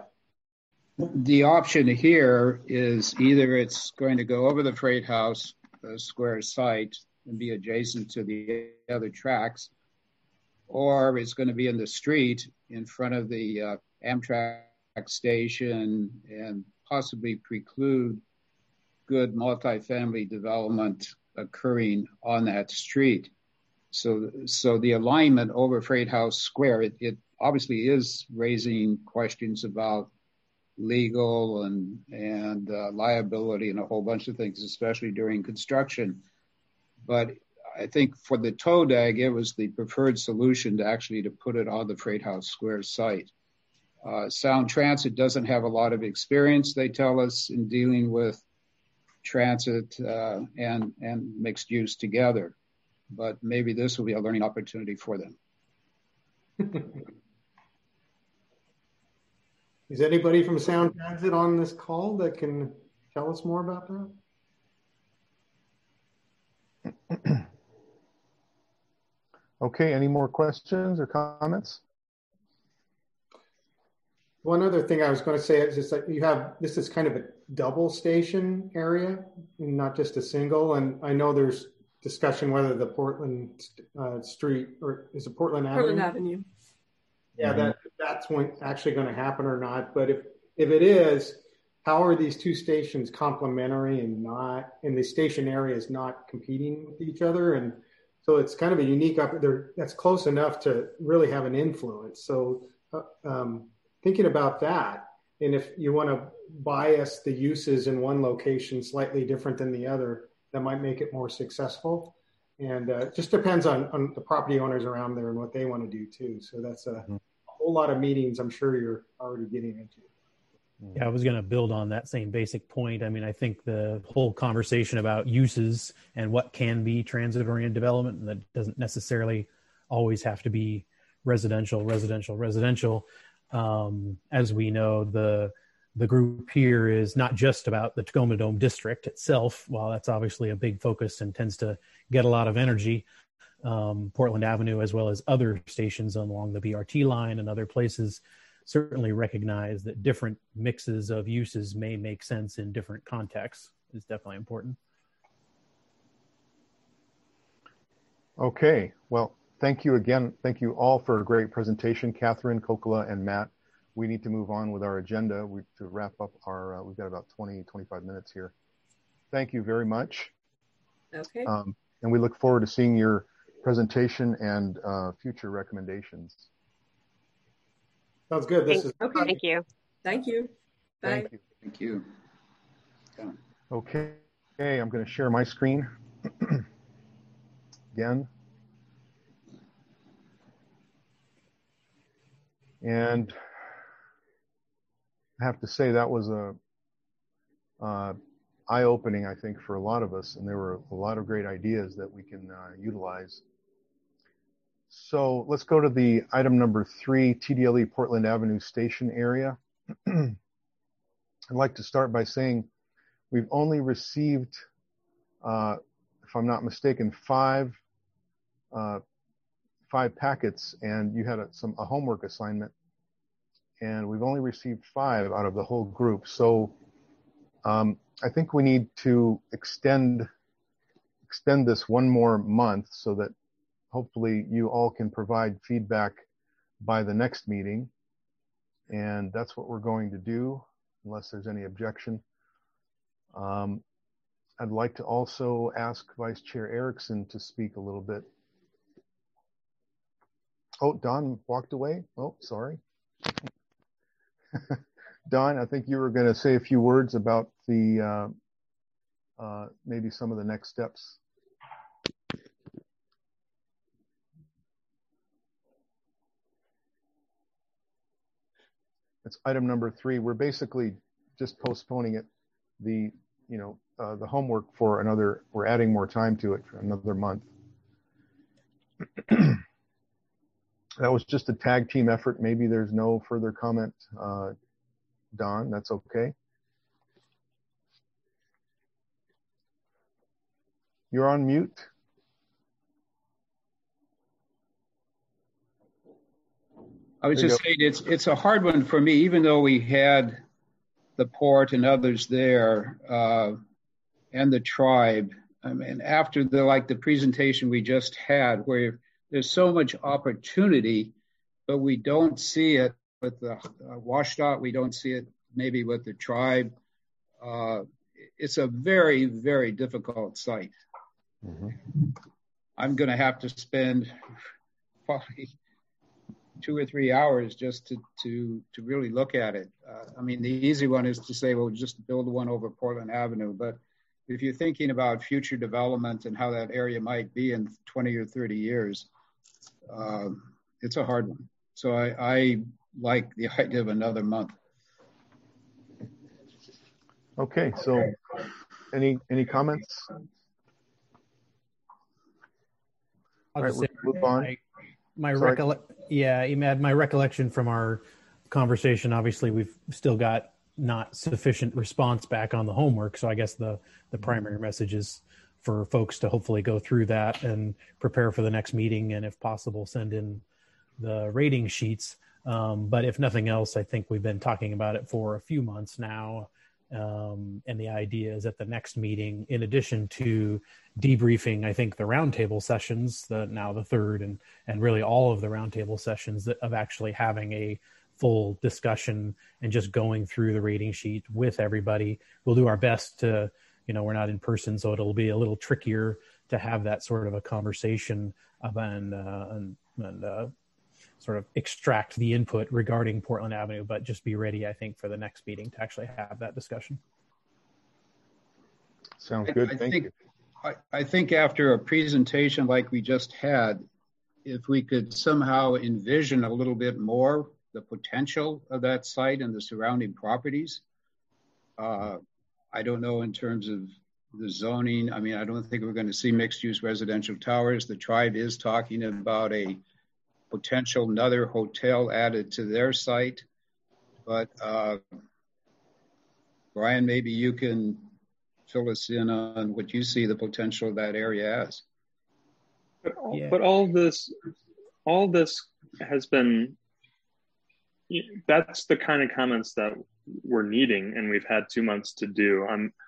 The option here is either it's going to go over the Freight House Square site and be adjacent to the other tracks, or it's going to be in the street in front of the Amtrak station and possibly preclude good multifamily development occurring on that street. So the alignment over Freight House Square, it obviously is raising questions about legal and liability and a whole bunch of things, especially during construction. But I think for the TODAG, it was the preferred solution to put it on the Freight House Square site. Sound Transit doesn't have a lot of experience, they tell us, in dealing with transit and mixed use together. But maybe this will be a learning opportunity for them. Is anybody from Sound Transit on this call that can tell us more about that? Okay, any more questions or comments? One other thing I was going to say is just that this is kind of a double station area, not just a single. And I know there's discussion whether the Portland Street, or is it Portland Avenue? Portland Avenue. Yeah, that's actually going to happen or not. But if it is, how are these two stations complementary and the station area is not competing with each other? And so it's kind of a unique that's close enough to really have an influence. So thinking about that, and if you want to bias the uses in one location slightly different than the other, that might make it more successful. And it just depends on the property owners around there and what they want to do too. So that's a whole lot of meetings I'm sure you're already getting into. Yeah, I was going to build on that same basic point. I mean, I think the whole conversation about uses and what can be transit-oriented development, and that doesn't necessarily always have to be residential. As we know, the group here is not just about the Tacoma Dome district itself. While that's obviously a big focus and tends to get a lot of energy, Portland Avenue, as well as other stations along the BRT line and other places, certainly recognize that different mixes of uses may make sense in different contexts. Is definitely important. Okay, well, thank you again. Thank you all for a great presentation, Catherine, Kokala, and Matt. We need to move on with our agenda to wrap up our, we've got about 25 minutes here. Thank you very much. Okay. And we look forward to seeing your presentation and future recommendations. Sounds good. Okay. Thank you. Thank you. Bye. Thank you. Yeah. Okay, I'm going to share my screen again. And I have to say that was eye-opening, I think, for a lot of us, and there were a lot of great ideas that we can utilize. So let's go to the item number 3, TDLE Portland Avenue Station area. I'd like to start by saying we've only received, if I'm not mistaken, 5 packets, and you had a homework assignment, and we've only received 5 out of the whole group. So I think we need to extend this one more month so that hopefully you all can provide feedback by the next meeting. And that's what we're going to do, unless there's any objection. I'd like to also ask Vice Chair Erickson to speak a little bit. Oh, Don walked away. Oh, sorry. Don, I think you were going to say a few words about the maybe some of the next steps. It's item number 3. We're basically just postponing it. The homework for another. We're adding more time to it for another month. That was just a tag team effort. Maybe there's no further comment, Don. That's okay. You're on mute. I was just saying it's a hard one for me, even though we had the port and others there and the tribe. I mean, after the presentation we just had, where there's so much opportunity, but we don't see it with the WSDOT. We don't see it maybe with the tribe. It's a very, very difficult site. Mm-hmm. I'm going to have to spend probably 2 or 3 hours just to really look at it. I mean, the easy one is to say, well, just build one over Portland Avenue. But if you're thinking about future development and how that area might be in 20 or 30 years, it's a hard one. So I like the idea of another month. Okay, so any comments? I'll just say, move on. My recollection from our conversation, obviously we've still got not sufficient response back on the homework. So I guess the primary message is for folks to hopefully go through that and prepare for the next meeting, and if possible, send in the rating sheets. But if nothing else, I think we've been talking about it for a few months now. And the idea is at the next meeting, in addition to debriefing, I think the roundtable sessions, now the third, and really all of the roundtable sessions of actually having a full discussion and just going through the rating sheet with everybody. We'll do our best to, we're not in person, so it'll be a little trickier to have that sort of a conversation and sort of extract the input regarding Portland Avenue, but just be ready, I think, for the next meeting to actually have that discussion. Sounds good. Thank you. I think after a presentation like we just had, if we could somehow envision a little bit more the potential of that site and the surrounding properties. I don't know in terms of the zoning. I mean, I don't think we're going to see mixed-use residential towers. The tribe is talking about a potential another hotel added to their site. But Brian, maybe you can fill us in on what you see the potential of that area as. But all this has been, that's the kind of comments that we're needing, and we've had 2 months to do.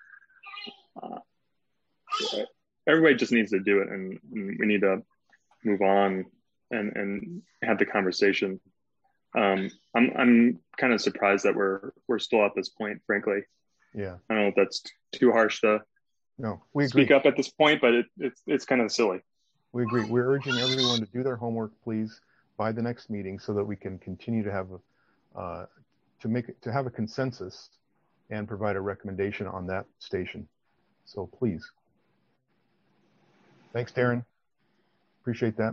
Everybody just needs to do it, and we need to move on and have the conversation. I'm kind of surprised that we're still at this point, frankly. Yeah. I don't know if that's too harsh to speak up at this point, but it's kind of silly. We agree. We're urging everyone to do their homework, please, by the next meeting, so that we can continue to have to have a consensus and provide a recommendation on that station. So please. Thanks, Darren. Appreciate that.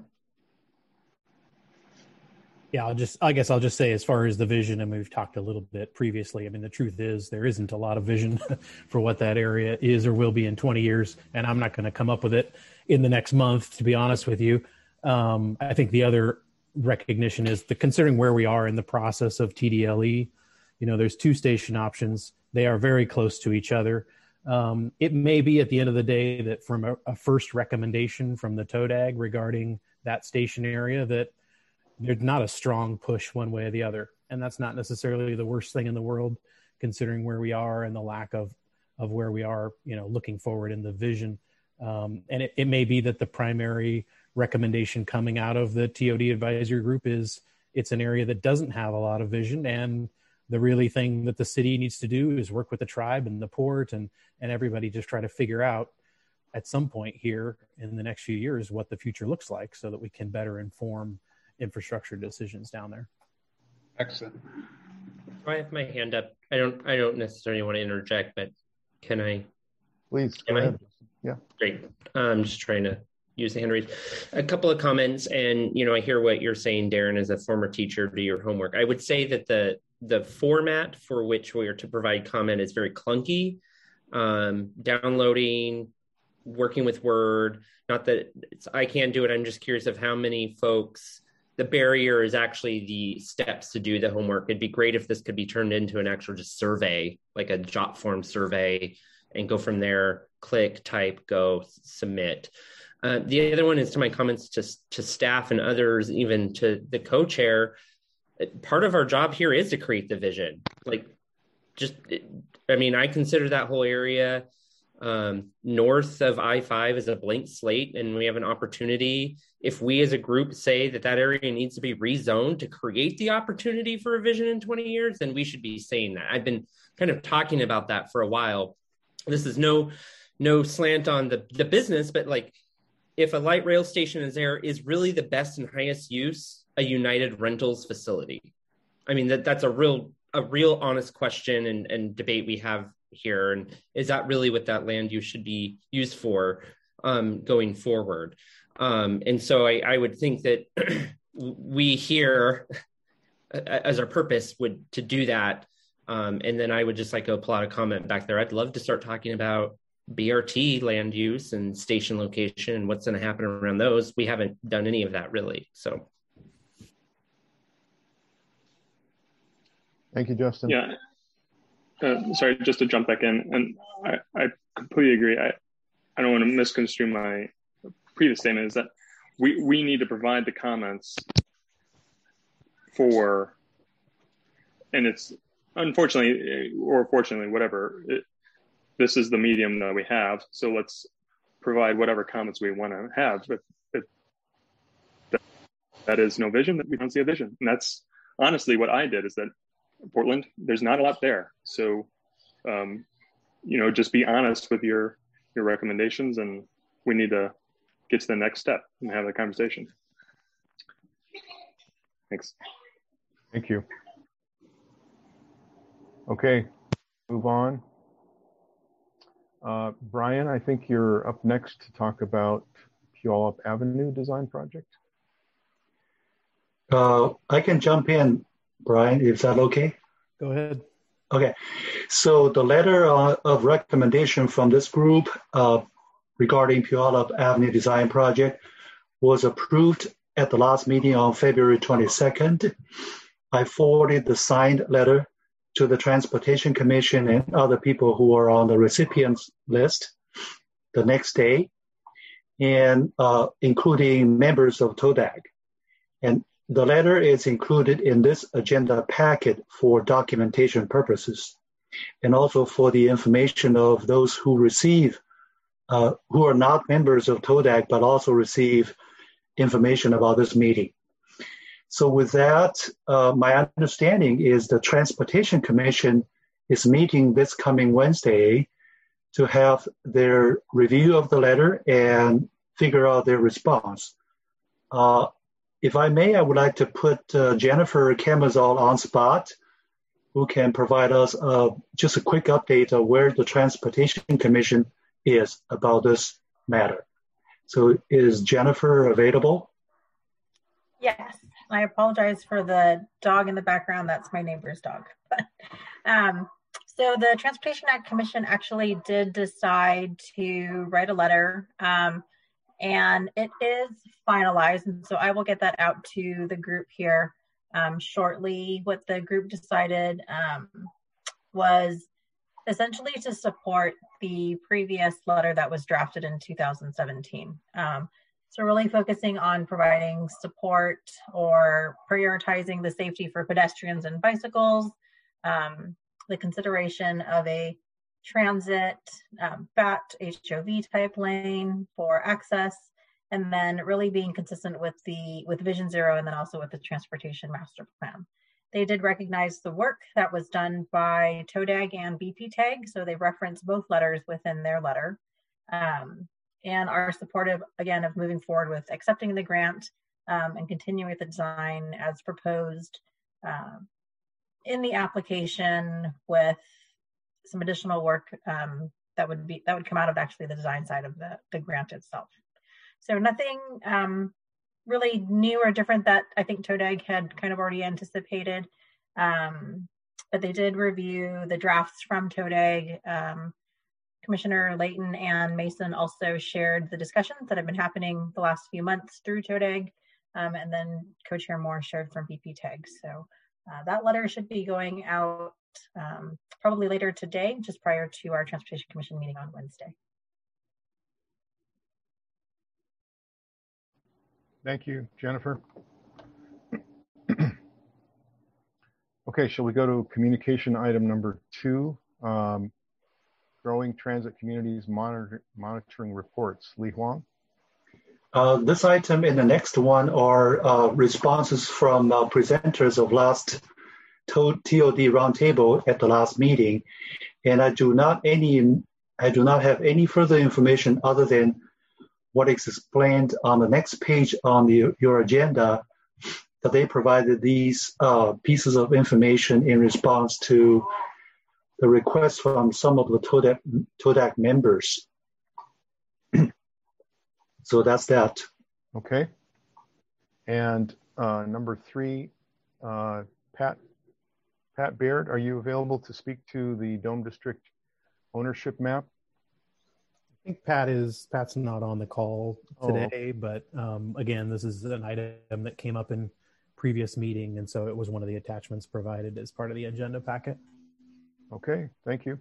Yeah, I guess I'll just say, as far as the vision, and we've talked a little bit previously, I mean, the truth is there isn't a lot of vision for what that area is or will be in 20 years. And I'm not going to come up with it in the next month, to be honest with you. I think the other recognition is considering where we are in the process of TDLE, there's 2 station options. They are very close to each other. It may be at the end of the day that from a first recommendation from the TODAG regarding that station area, that there's not a strong push one way or the other. And that's not necessarily the worst thing in the world, considering where we are and the lack of where we are, looking forward in the vision. And it may be that the primary recommendation coming out of the TOD advisory group is it's an area that doesn't have a lot of vision. And the really thing that the city needs to do is work with the tribe and the port and everybody, just try to figure out at some point here in the next few years what the future looks like, so that we can better inform infrastructure decisions down there. Excellent. I have my hand up. I don't necessarily want to interject, but can I? Please. Go ahead. Yeah. Great. I'm just trying to use the hand raise. A couple of comments, and I hear what you're saying, Darren, as a former teacher. Do your homework. I would say that the format for which we are to provide comment is very clunky. Downloading, working with Word. Not that I can't do it. I'm just curious of how many folks. The barrier is actually the steps to do the homework. It'd be great if this could be turned into an actual just survey, like a jot form survey, and go from there, click, type, go, submit. The other one is to my comments to staff and others, even to the co-chair. Part of our job here is to create the vision. I consider that whole area North of I-5 is a blank slate, and we have an opportunity. If we as a group say that that area needs to be rezoned to create the opportunity for a vision in 20 years, then we should be saying that. I've been kind of talking about that for a while. This is no slant on the business, but like, if a light rail station is there, is really the best and highest use a United Rentals facility? I mean, that's a real honest question and debate we have here. And is that really what that land use should be used for going forward? And so I would think that we here, as our purpose, would to do that. And then I would just like to applaud a comment back there. I'd love to start talking about BRT land use and station location and what's going to happen around those. We haven't done any of that really. So. Thank you, Justin. Yeah. Sorry, just to jump back in, and I completely agree. I don't want to misconstrue my previous statement, is that we need to provide the comments for, and it's unfortunately, or fortunately, whatever, this is the medium that we have, so let's provide whatever comments we want to have. If that is no vision, that we don't see a vision. And that's honestly what I did, is that Portland, there's not a lot there. So, just be honest with your recommendations, and we need to get to the next step and have the conversation. Thanks. Thank you. Okay, move on. Brian, I think you're up next to talk about Puyallup Avenue design project. I can jump in, Brian, is that okay? Go ahead. Okay, so the letter of recommendation from this group regarding Puyallup Avenue design project was approved at the last meeting on February 22nd. I forwarded the signed letter to the Transportation Commission and other people who are on the recipients list the next day, and including members of TODAG. And the letter is included in this agenda packet for documentation purposes, and also for the information of those who receive, who are not members of TODAG, but also receive information about this meeting. So with that, my understanding is the Transportation Commission is meeting this coming Wednesday to have their review of the letter and figure out their response. If I may, I would like to put Jennifer Camazal on spot, who can provide us just a quick update of where the Transportation Commission is about this matter. So is Jennifer available? Yes, I apologize for the dog in the background. That's my neighbor's dog. So the Transportation Commission actually did decide to write a letter, and it is finalized. And so I will get that out to the group here shortly. What the group decided was essentially to support the previous letter that was drafted in 2017. So really focusing on providing support or prioritizing the safety for pedestrians and bicycles, the consideration of a transit BAT HOV type lane for access, and then really being consistent with Vision Zero, and then also with the Transportation Master Plan. They did recognize the work that was done by TODAG and BPTAG, so they referenced both letters within their letter, and are supportive, again, of moving forward with accepting the grant and continuing with the design as proposed in the application, with some additional work that would come out of actually the design side of the grant itself. So nothing really new or different that I think TODAG had kind of already anticipated, but they did review the drafts from TODAG. Commissioner Layton and Mason also shared the discussions that have been happening the last few months through TODAG, and then Co-Chair Moore shared from BPTAG. So that letter should be going out probably later today, just prior to our Transportation Commission meeting on Wednesday. Thank you, Jennifer. Okay, shall we go to communication item number 2? Growing Transit Communities Monitoring Reports. Li Huang? This item and the next one are responses from presenters of last TOD roundtable at the last meeting, and I do not have any further information other than what is explained on the next page on your agenda, that they provided these pieces of information in response to the request from some of the TODAC members. So that's that. Okay. And number 3, Pat Baird, are you available to speak to the Dome District ownership map? I think Pat's not on the call today, but again, this is an item that came up in previous meeting, and so it was one of the attachments provided as part of the agenda packet. Okay, thank you.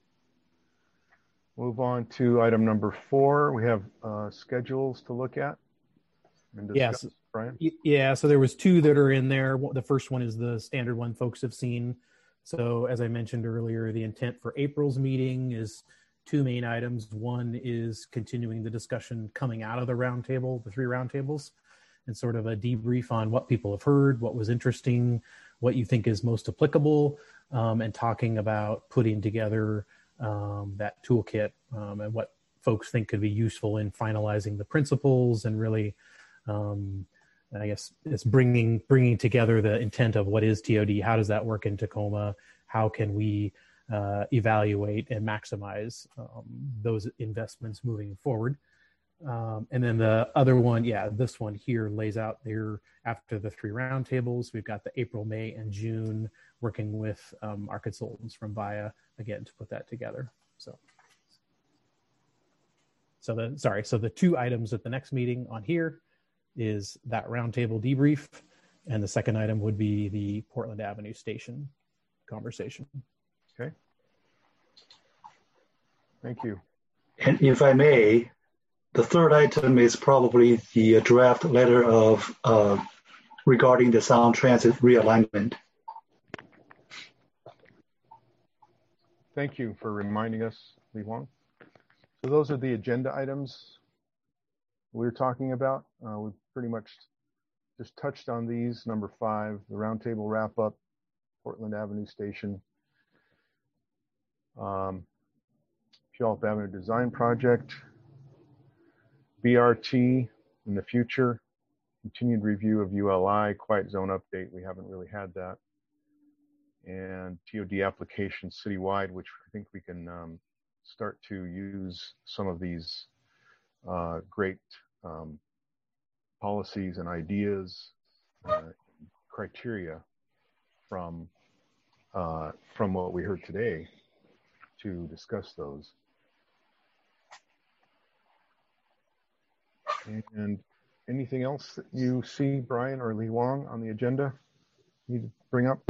Move on to item number 4. We have schedules to look at and discuss. Yes. Brian? Yeah, so there was 2 that are in there. The first one is the standard one folks have seen. So as I mentioned earlier, the intent for April's meeting is 2 main items. One is continuing the discussion coming out of the roundtable, the 3 roundtables, and sort of a debrief on what people have heard, what was interesting, what you think is most applicable, and talking about putting together that toolkit and what folks think could be useful in finalizing the principles and really, I guess it's bringing together the intent of what is TOD, how does that work in Tacoma, how can we evaluate and maximize those investments moving forward. And then the other one, this one here lays out there after the 3 roundtables. We've got the April, May, and June working with our consultants from VIA again to put that together. So the 2 items at the next meeting on here is that roundtable debrief, and the second item would be the Portland Avenue Station conversation. Okay. Thank you. And if I may, the third item is probably the draft letter of regarding the Sound Transit realignment. Thank you for reminding us, Li Huang. So those are the agenda items we're talking about. We've pretty much just touched on these. Number 5, the roundtable wrap up, Portland Avenue Station, Puyallup Avenue Design Project, BRT in the future, continued review of ULI, quiet zone update. We haven't really had that. And TOD application citywide, which I think we can start to use some of these great policies and ideas, criteria from what we heard today to discuss those. And anything else that you see, Brian or Li Huang, on the agenda you need to bring up?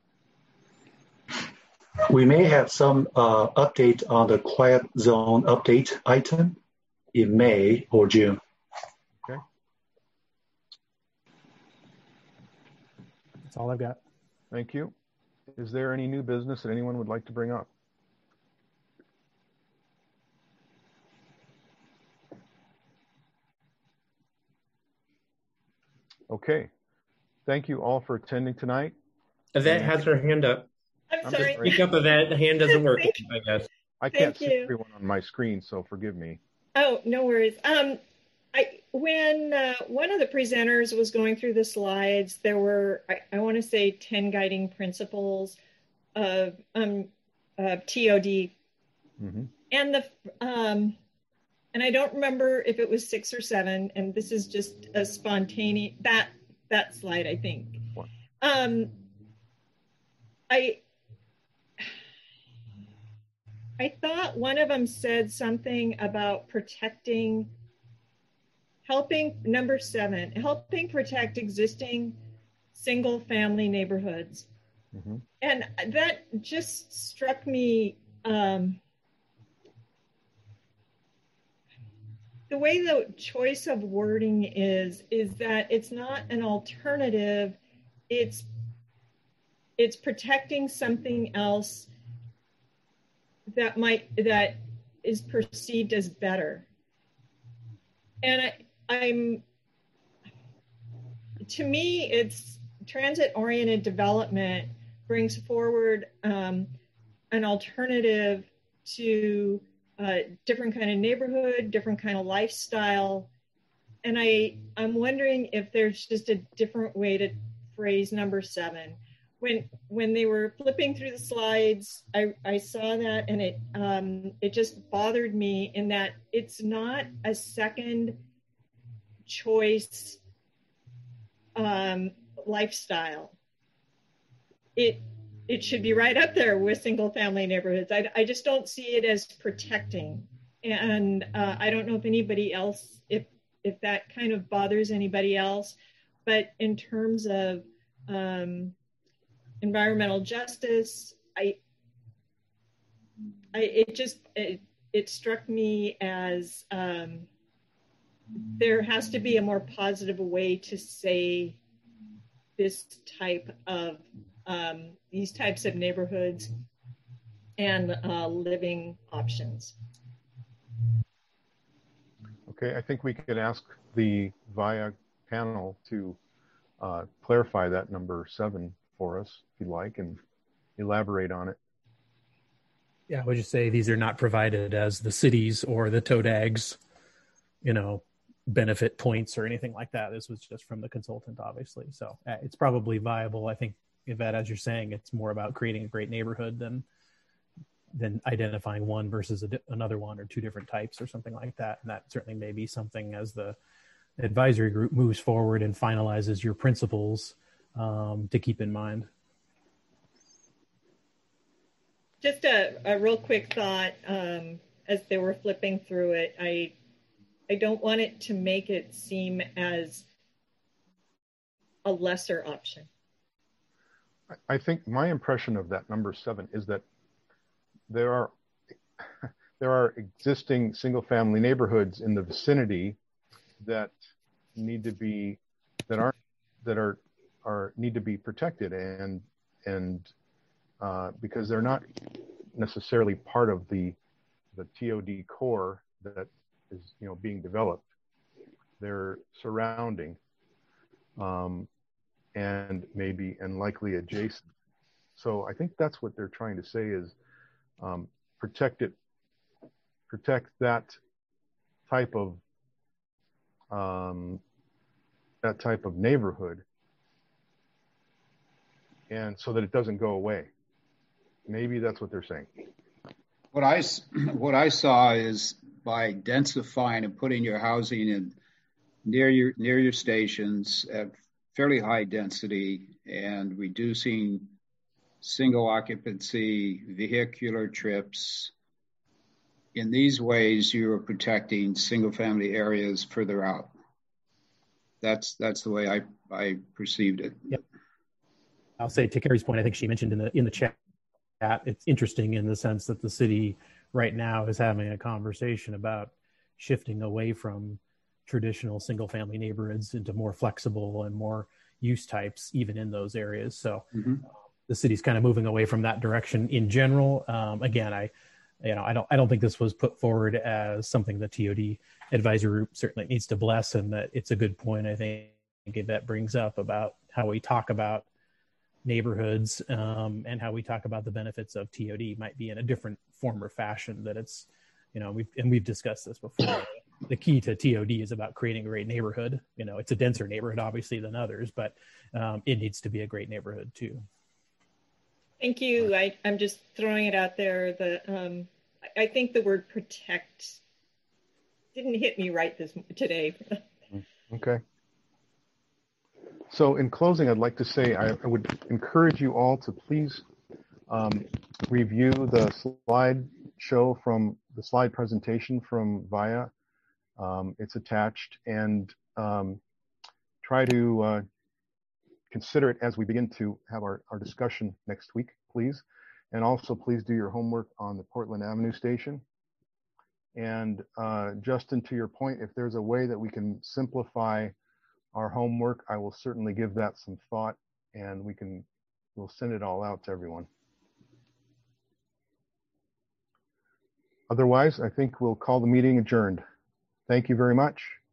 We may have some update on the quiet zone update item in May or June. Okay. That's all I've got. Thank you. Is there any new business that anyone would like to bring up? Okay. Thank you all for attending tonight. Yvette has her hand up. I'm sorry. Speak up, Yvette. The hand doesn't work, I guess. I can't see everyone on my screen, so forgive me. Oh, no worries. When one of the presenters was going through the slides, there were, I want to say, 10 guiding principles of TOD. Mm-hmm. And I don't remember if it was 6 or 7, and this is just a spontaneous, that slide, I think. I thought one of them said something about helping, number 7, helping protect existing single family neighborhoods. Mm-hmm. And that just struck me, the way the choice of wording is that it's not an alternative, it's protecting something else that is perceived as better. And to me, it's transit-oriented development brings forward an alternative to a different kind of neighborhood, different kind of lifestyle. And I'm wondering if there's just a different way to phrase number 7. When they were flipping through the slides, I saw that, and it just bothered me in that it's not a second choice lifestyle. It should be right up there with single family neighborhoods. I just don't see it as protecting. And I don't know if anybody else, if that kind of bothers anybody else, but in terms of environmental justice, it struck me as there has to be a more positive way to say this type of these types of neighborhoods and living options. Okay, I think we could ask the VIA panel to clarify that number 7 for us, if you'd like, and elaborate on it. Yeah, I would just say these are not provided as the cities or the TODAGs, benefit points or anything like that. This was just from the consultant, obviously. So it's probably viable. I think, Yvette, as you're saying, it's more about creating a great neighborhood than identifying one versus another one or 2 different types or something like that. And that certainly may be something as the advisory group moves forward and finalizes your principles to keep in mind. Just a real quick thought as they were flipping through it. I don't want it to make it seem as a lesser option. I think my impression of that number 7 is that there are existing single-family neighborhoods in the vicinity that need to be need to be protected, and because they're not necessarily part of the TOD core that is being developed. They're surrounding and likely adjacent. So I think that's what they're trying to say is protect that type of neighborhood, and so that it doesn't go away. Maybe that's what they're saying. What I saw is by densifying and putting your housing in near your stations at fairly high density and reducing single occupancy vehicular trips. In these ways, you are protecting single family areas further out. That's the way I perceived it. Yep. I'll say to Carrie's point, I think she mentioned in the chat, it's interesting in the sense that the city right now is having a conversation about shifting away from traditional single family neighborhoods into more flexible and more use types, even in those areas. So the city's kind of moving away from that direction in general. Again, I don't think this was put forward as something the TOD advisory group certainly needs to bless, and that it's a good point, I think, that brings up about how we talk about neighborhoods and how we talk about the benefits of TOD might be in a different form or fashion. That it's, we've discussed this before. The key to TOD is about creating a great neighborhood. It's a denser neighborhood, obviously, than others, but it needs to be a great neighborhood too. Thank you. I'm just throwing it out there. I think the word protect didn't hit me right today. Okay. So in closing, I'd like to say I would encourage you all to please review the slide presentation from VIA. It's attached, and try to consider it as we begin to have our discussion next week, please. And also please do your homework on the Portland Avenue station. And Justin, to your point, if there's a way that we can simplify our homework, I will certainly give that some thought, and we'll send it all out to everyone. Otherwise, I think we'll call the meeting adjourned. Thank you very much.